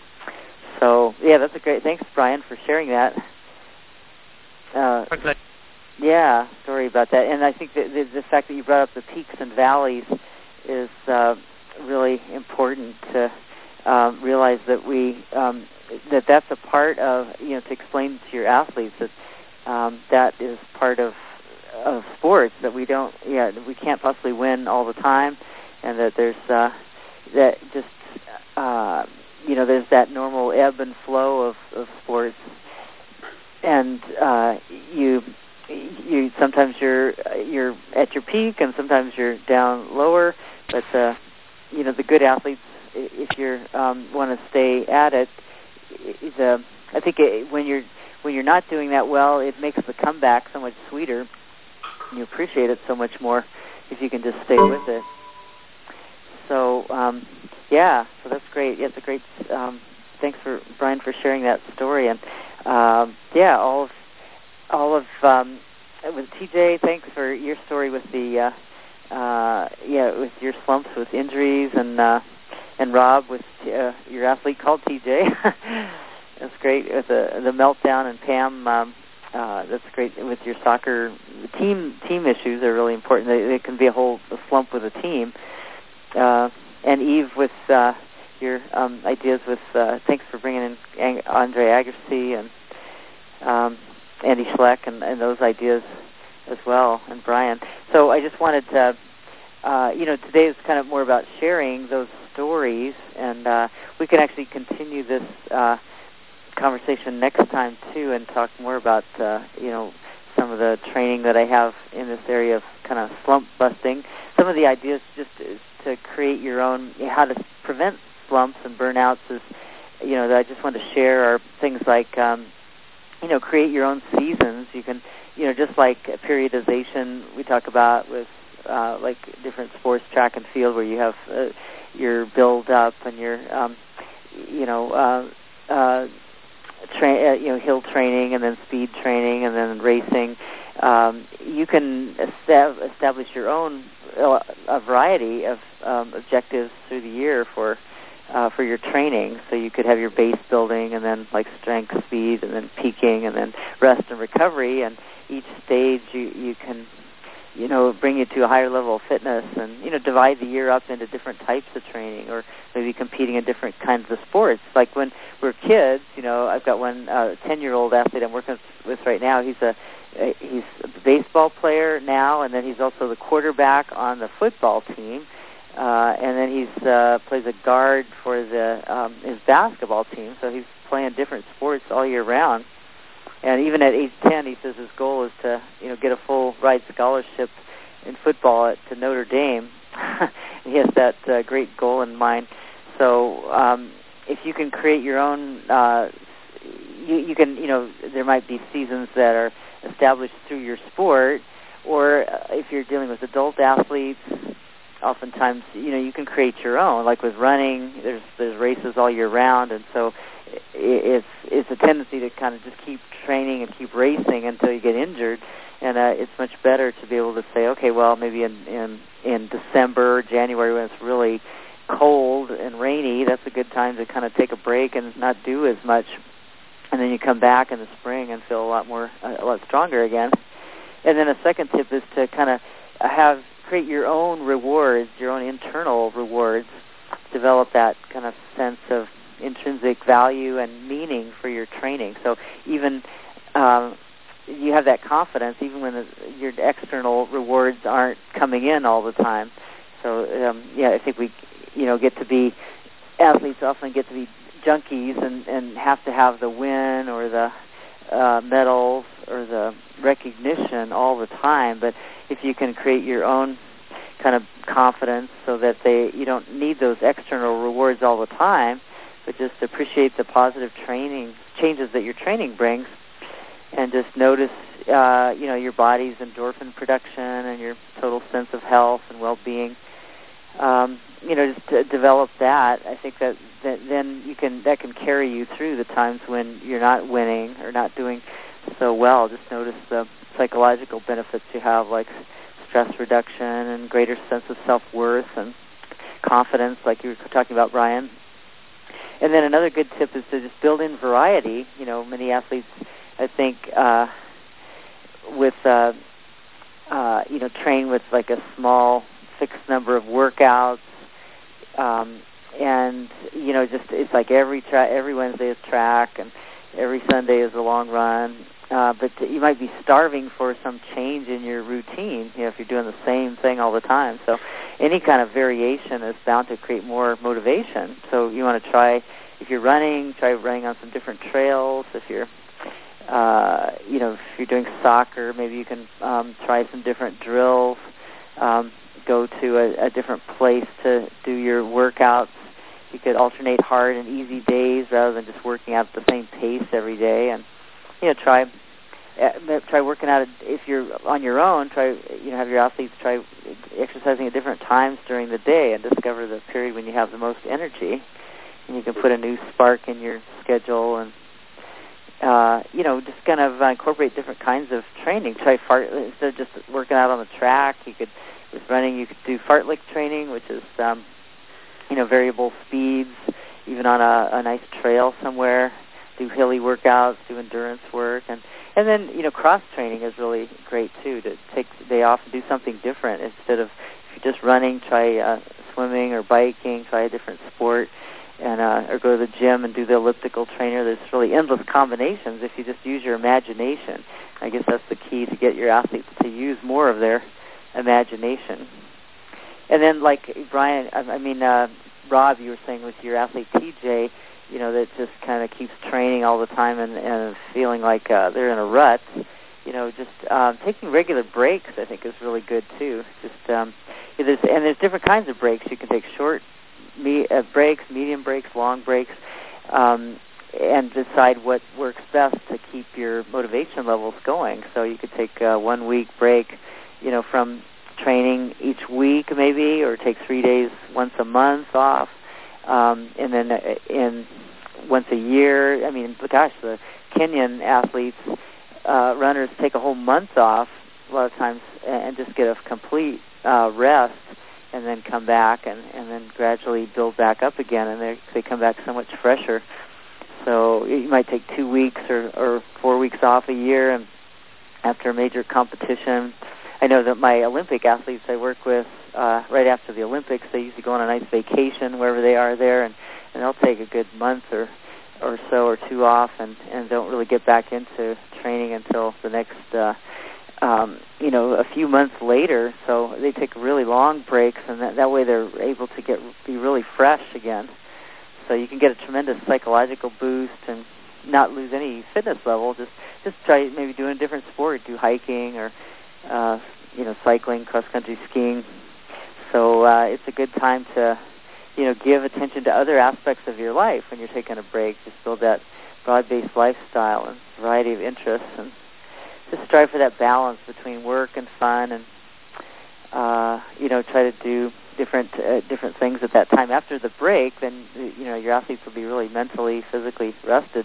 So, yeah, that's a great, thanks, Brian, for sharing that. Uh, okay. Yeah, sorry about that. And I think that the, the fact that you brought up the peaks and valleys is uh, really important to um, realize that we, um, that that's a part of, you know, to explain to your athletes that um, that is part of of sports, that we don't, yeah, we can't possibly win all the time, and that there's uh, that just, uh, you know, there's that normal ebb and flow of, of sports, and uh, you, you sometimes you're you're at your peak, and sometimes you're down lower, but uh, you know, the good athletes, if you um, want to stay at it, the I think it, when you're when you're not doing that well, it makes the comeback so much sweeter. You appreciate it so much more if you can just stay with it. So, um, yeah, so that's great. Yeah, it's a great. Um, thanks for Brian for sharing that story, and um, yeah, all of all of um, with T J. Thanks for your story with the uh, uh, yeah with your slumps with injuries, and uh, and Rob with uh, your athlete called T J. That's great. With the the meltdown and Pam, um, uh, that's great. With your soccer team, team issues are really important. They, they can be a whole a slump with a team. Uh, and Eve, with uh, your um, ideas with, uh, thanks for bringing in Ang- Andre Agassi and um, Andy Schleck and, and those ideas as well, and Brian. So I just wanted to, uh, you know, today is kind of more about sharing those stories, and uh, we can actually continue this uh, conversation next time too, and talk more about, uh, you know, some of the training that I have in this area of kind of slump busting. Some of the ideas just is to create your own, how to prevent slumps and burnouts is, you know, that I just want to share are things like, um, you know, create your own seasons. You can, you know, just like periodization we talk about with uh, like different sports, track and field, where you have uh, your build up and your, um, you know, uh, uh, tra- uh, you know, hill training and then speed training and then racing. Um, you can estab- establish your own uh, a variety of um, objectives through the year for uh, for your training. So you could have your base building and then like strength, speed, and then peaking, and then rest and recovery. And each stage you you can, you know, bring you to a higher level of fitness, and, you know, divide the year up into different types of training, or maybe competing in different kinds of sports. Like when we're kids, you know, I've got one uh, ten-year-old athlete I'm working with right now. He's a uh, he's a baseball player now, and then he's also the quarterback on the football team, uh, and then he's uh, plays a guard for the um, his basketball team. So he's playing different sports all year round. And even at age ten, he says his goal is to, you know, get a full ride scholarship in football at, to Notre Dame. He has that uh, great goal in mind. So um, if you can create your own, uh, you, you can, you know, there might be seasons that are established through your sport, or uh, if you're dealing with adult athletes, oftentimes, you know, you can create your own. Like with running, there's there's races all year round, and so it's it's a tendency to kind of just keep training and keep racing until you get injured, and uh, it's much better to be able to say, okay, well, maybe in, in in December or January when it's really cold and rainy, that's a good time to kind of take a break and not do as much, and then you come back in the spring and feel a lot more a lot stronger again. And then a second tip is to kind of have create your own rewards, your own internal rewards, develop that kind of sense of intrinsic value and meaning for your training. So even um, you have that confidence even when the, your external rewards aren't coming in all the time. So um, yeah, I think we, you know, get to be athletes often get to be junkies and, and have to have the win or the uh, medals or the recognition all the time. But if you can create your own kind of confidence so that they you don't need those external rewards all the time, but just appreciate the positive training changes that your training brings, and just notice, uh, you know, your body's endorphin production and your total sense of health and well-being. Um, you know, just to develop that. I think that, that then you can that can carry you through the times when you're not winning or not doing so well. Just notice the psychological benefits you have, like stress reduction and greater sense of self-worth and confidence, like you were talking about, Brian. And then another good tip is to just build in variety. You know, many athletes, I think, uh, with, uh, uh, you know, train with like a small fixed number of workouts. Um, and, you know, just it's like every tra- every Wednesday is track and every Sunday is a long run. Uh, but you might be starving for some change in your routine, you know, if you're doing the same thing all the time. So any kind of variation is bound to create more motivation. So you want to try, if you're running, try running on some different trails. If you're, uh, you know, if you're doing soccer, maybe you can um, try some different drills. Um, go to a, a different place to do your workouts. You could alternate hard and easy days rather than just working out at the same pace every day. And you know, try uh, try working out if you're on your own. Try, you know, have your athletes try exercising at different times during the day and discover the period when you have the most energy. And you can put a new spark in your schedule, and uh, you know, just kind of incorporate different kinds of training. Try fart instead of just working out on the track. You could, with running, you could do fartlek training, which is um, you know, variable speeds, even on a, a nice trail somewhere. do hilly workouts, do endurance work, and and then you know cross training is really great too. To take the day off and do something different instead of if you're just running, try uh, swimming or biking, try a different sport, and uh, or go to the gym and do the elliptical trainer. There's really endless combinations if you just use your imagination. I guess that's the key to get your athletes to use more of their imagination. And then, like Brian, I, I mean, uh, Rob, you were saying with your athlete T J, you know, that just kind of keeps training all the time and, and feeling like uh, they're in a rut. You know, just um, taking regular breaks, I think, is really good too. Just um, there's, and there's different kinds of breaks. You can take short me, uh, breaks, medium breaks, long breaks, um, and decide what works best to keep your motivation levels going. So you could take a one-week break, you know, from training each week maybe, or take three days once a month off, um, and then in once a year. I mean, gosh, the Kenyan athletes, uh, runners take a whole month off a lot of times and just get a complete uh, rest, and then come back and, and then gradually build back up again, and they they come back so much fresher. So you might take two weeks or, or four weeks off a year, and after a major competition. I know that my Olympic athletes I work with, uh, right after the Olympics, they usually go on a nice vacation wherever they are there, and, and they'll take a good month or, or so or two off, and, and don't really get back into training until the next, uh, um, you know, a few months later. So they take really long breaks, and that, that way they're able to get be really fresh again. So you can get a tremendous psychological boost and not lose any fitness level. Just just try maybe doing a different sport, do hiking or Uh, you know, cycling, cross-country skiing. So uh, it's a good time to, you know, give attention to other aspects of your life when you're taking a break. Just build that broad-based lifestyle and variety of interests, and just strive for that balance between work and fun, and uh, you know, try to do different uh, different things at that time. After the break, then you know your athletes will be really mentally, physically rested.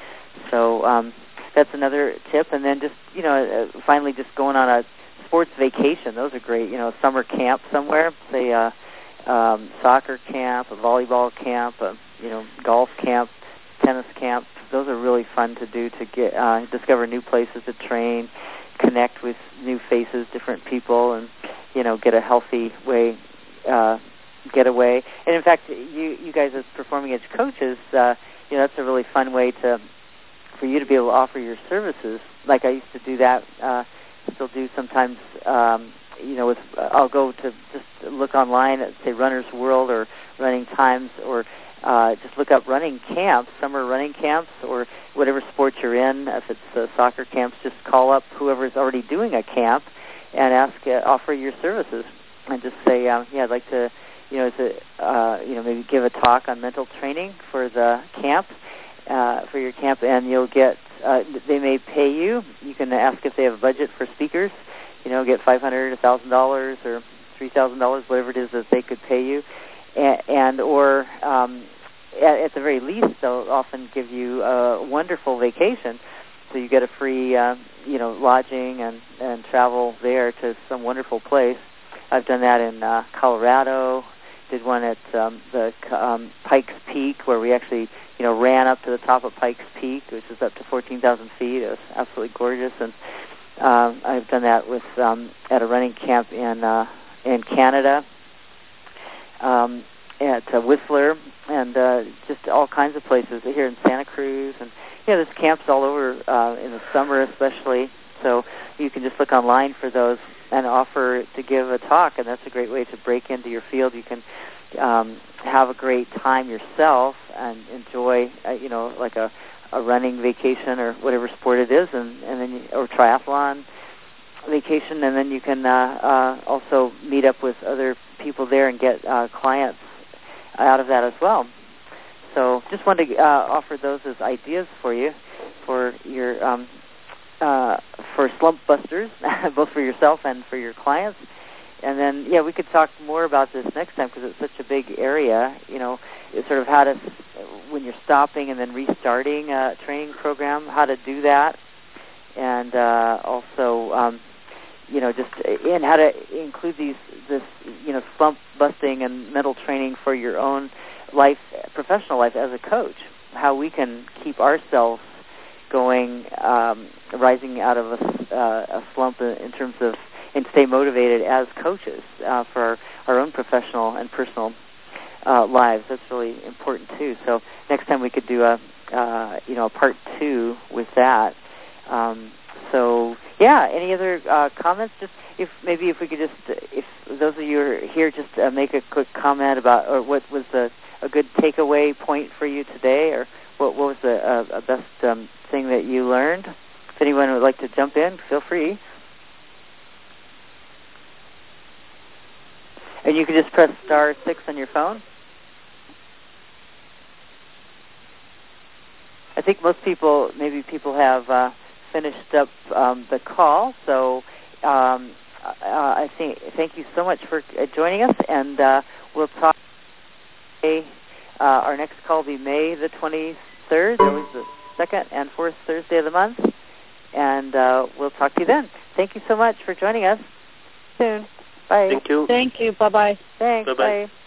So. Um, That's another tip. And then just, you know, uh, finally just going on a sports vacation. Those are great. You know, a summer camp somewhere, say a um, soccer camp, a volleyball camp, a, you know, golf camp, tennis camp. Those are really fun to do to get uh, discover new places to train, connect with new faces, different people, and, you know, get a healthy way, uh, get away. And, in fact, you, you guys as performing edge coaches, uh, you know, that's a really fun way to for you to be able to offer your services. Like I used to do that, uh, still do sometimes, um, you know, with, I'll go to just look online at, say, Runner's World or Running Times, or uh, just look up running camps, summer running camps, or whatever sport you're in. If it's uh, soccer camps, just call up whoever's already doing a camp and ask, uh, offer your services, and just say, um, yeah, I'd like to, you know, is it, uh, you know, maybe give a talk on mental training for the camp. Uh, for your camp, and you'll get, uh, they may pay you. You can ask if they have a budget for speakers, you know, get five hundred dollars, one thousand dollars, or three thousand dollars, whatever it is that they could pay you. And, and or um, at, at the very least, they'll often give you a wonderful vacation. So you get a free, uh, you know, lodging and, and travel there to some wonderful place. I've done that in uh, Colorado. Did one at um, the um, Pikes Peak, where we actually, you know, ran up to the top of Pikes Peak, which is up to fourteen thousand feet. It was absolutely gorgeous. And um, I've done that with um, at a running camp in uh, in Canada, um, at uh, Whistler, and uh, just all kinds of places here in Santa Cruz. And you know, there's camps all over uh, in the summer, especially. So you can just look online for those and offer to give a talk, and that's a great way to break into your field. You can um, have a great time yourself and enjoy, uh, you know, like a, a running vacation or whatever sport it is, and, and then you, or triathlon vacation, and then you can uh, uh, also meet up with other people there and get uh, clients out of that as well. So just wanted to uh, offer those as ideas for you, for your um, uh, for slump busters, both for yourself and for your clients. And then, yeah, we could talk more about this next time because it's such a big area. You know, it's sort of how to, when you're stopping and then restarting a training program, how to do that, and uh, also, um, you know, just and how to include these, this, you know, slump busting and mental training for your own life, professional life as a coach. how we can keep ourselves going, um, rising out of a, uh, a slump in, in terms of, and stay motivated as coaches uh, for our, our own professional and personal uh, lives. That's really important too. So next time we could do a, uh, you know, a part two with that. Um, so yeah, any other uh, comments? Just if maybe if we could just, if those of you who are here, just uh, make a quick comment about, or what was the a good takeaway point for you today, or what, what was the uh, best um, thing that you learned? If anyone would like to jump in, feel free. And you can just press star six on your phone. I think most people, maybe people have uh, finished up um, the call, so um, uh, I think thank you so much for uh, joining us, and uh, we'll talk. Uh, our next call will be May the twenty-third, always the second and fourth Thursday of the month, and uh, we'll talk to you then. Thank you so much for joining us. Soon. Bye. Thank you. Thank you. Bye-bye. Thanks. Bye-bye. Bye.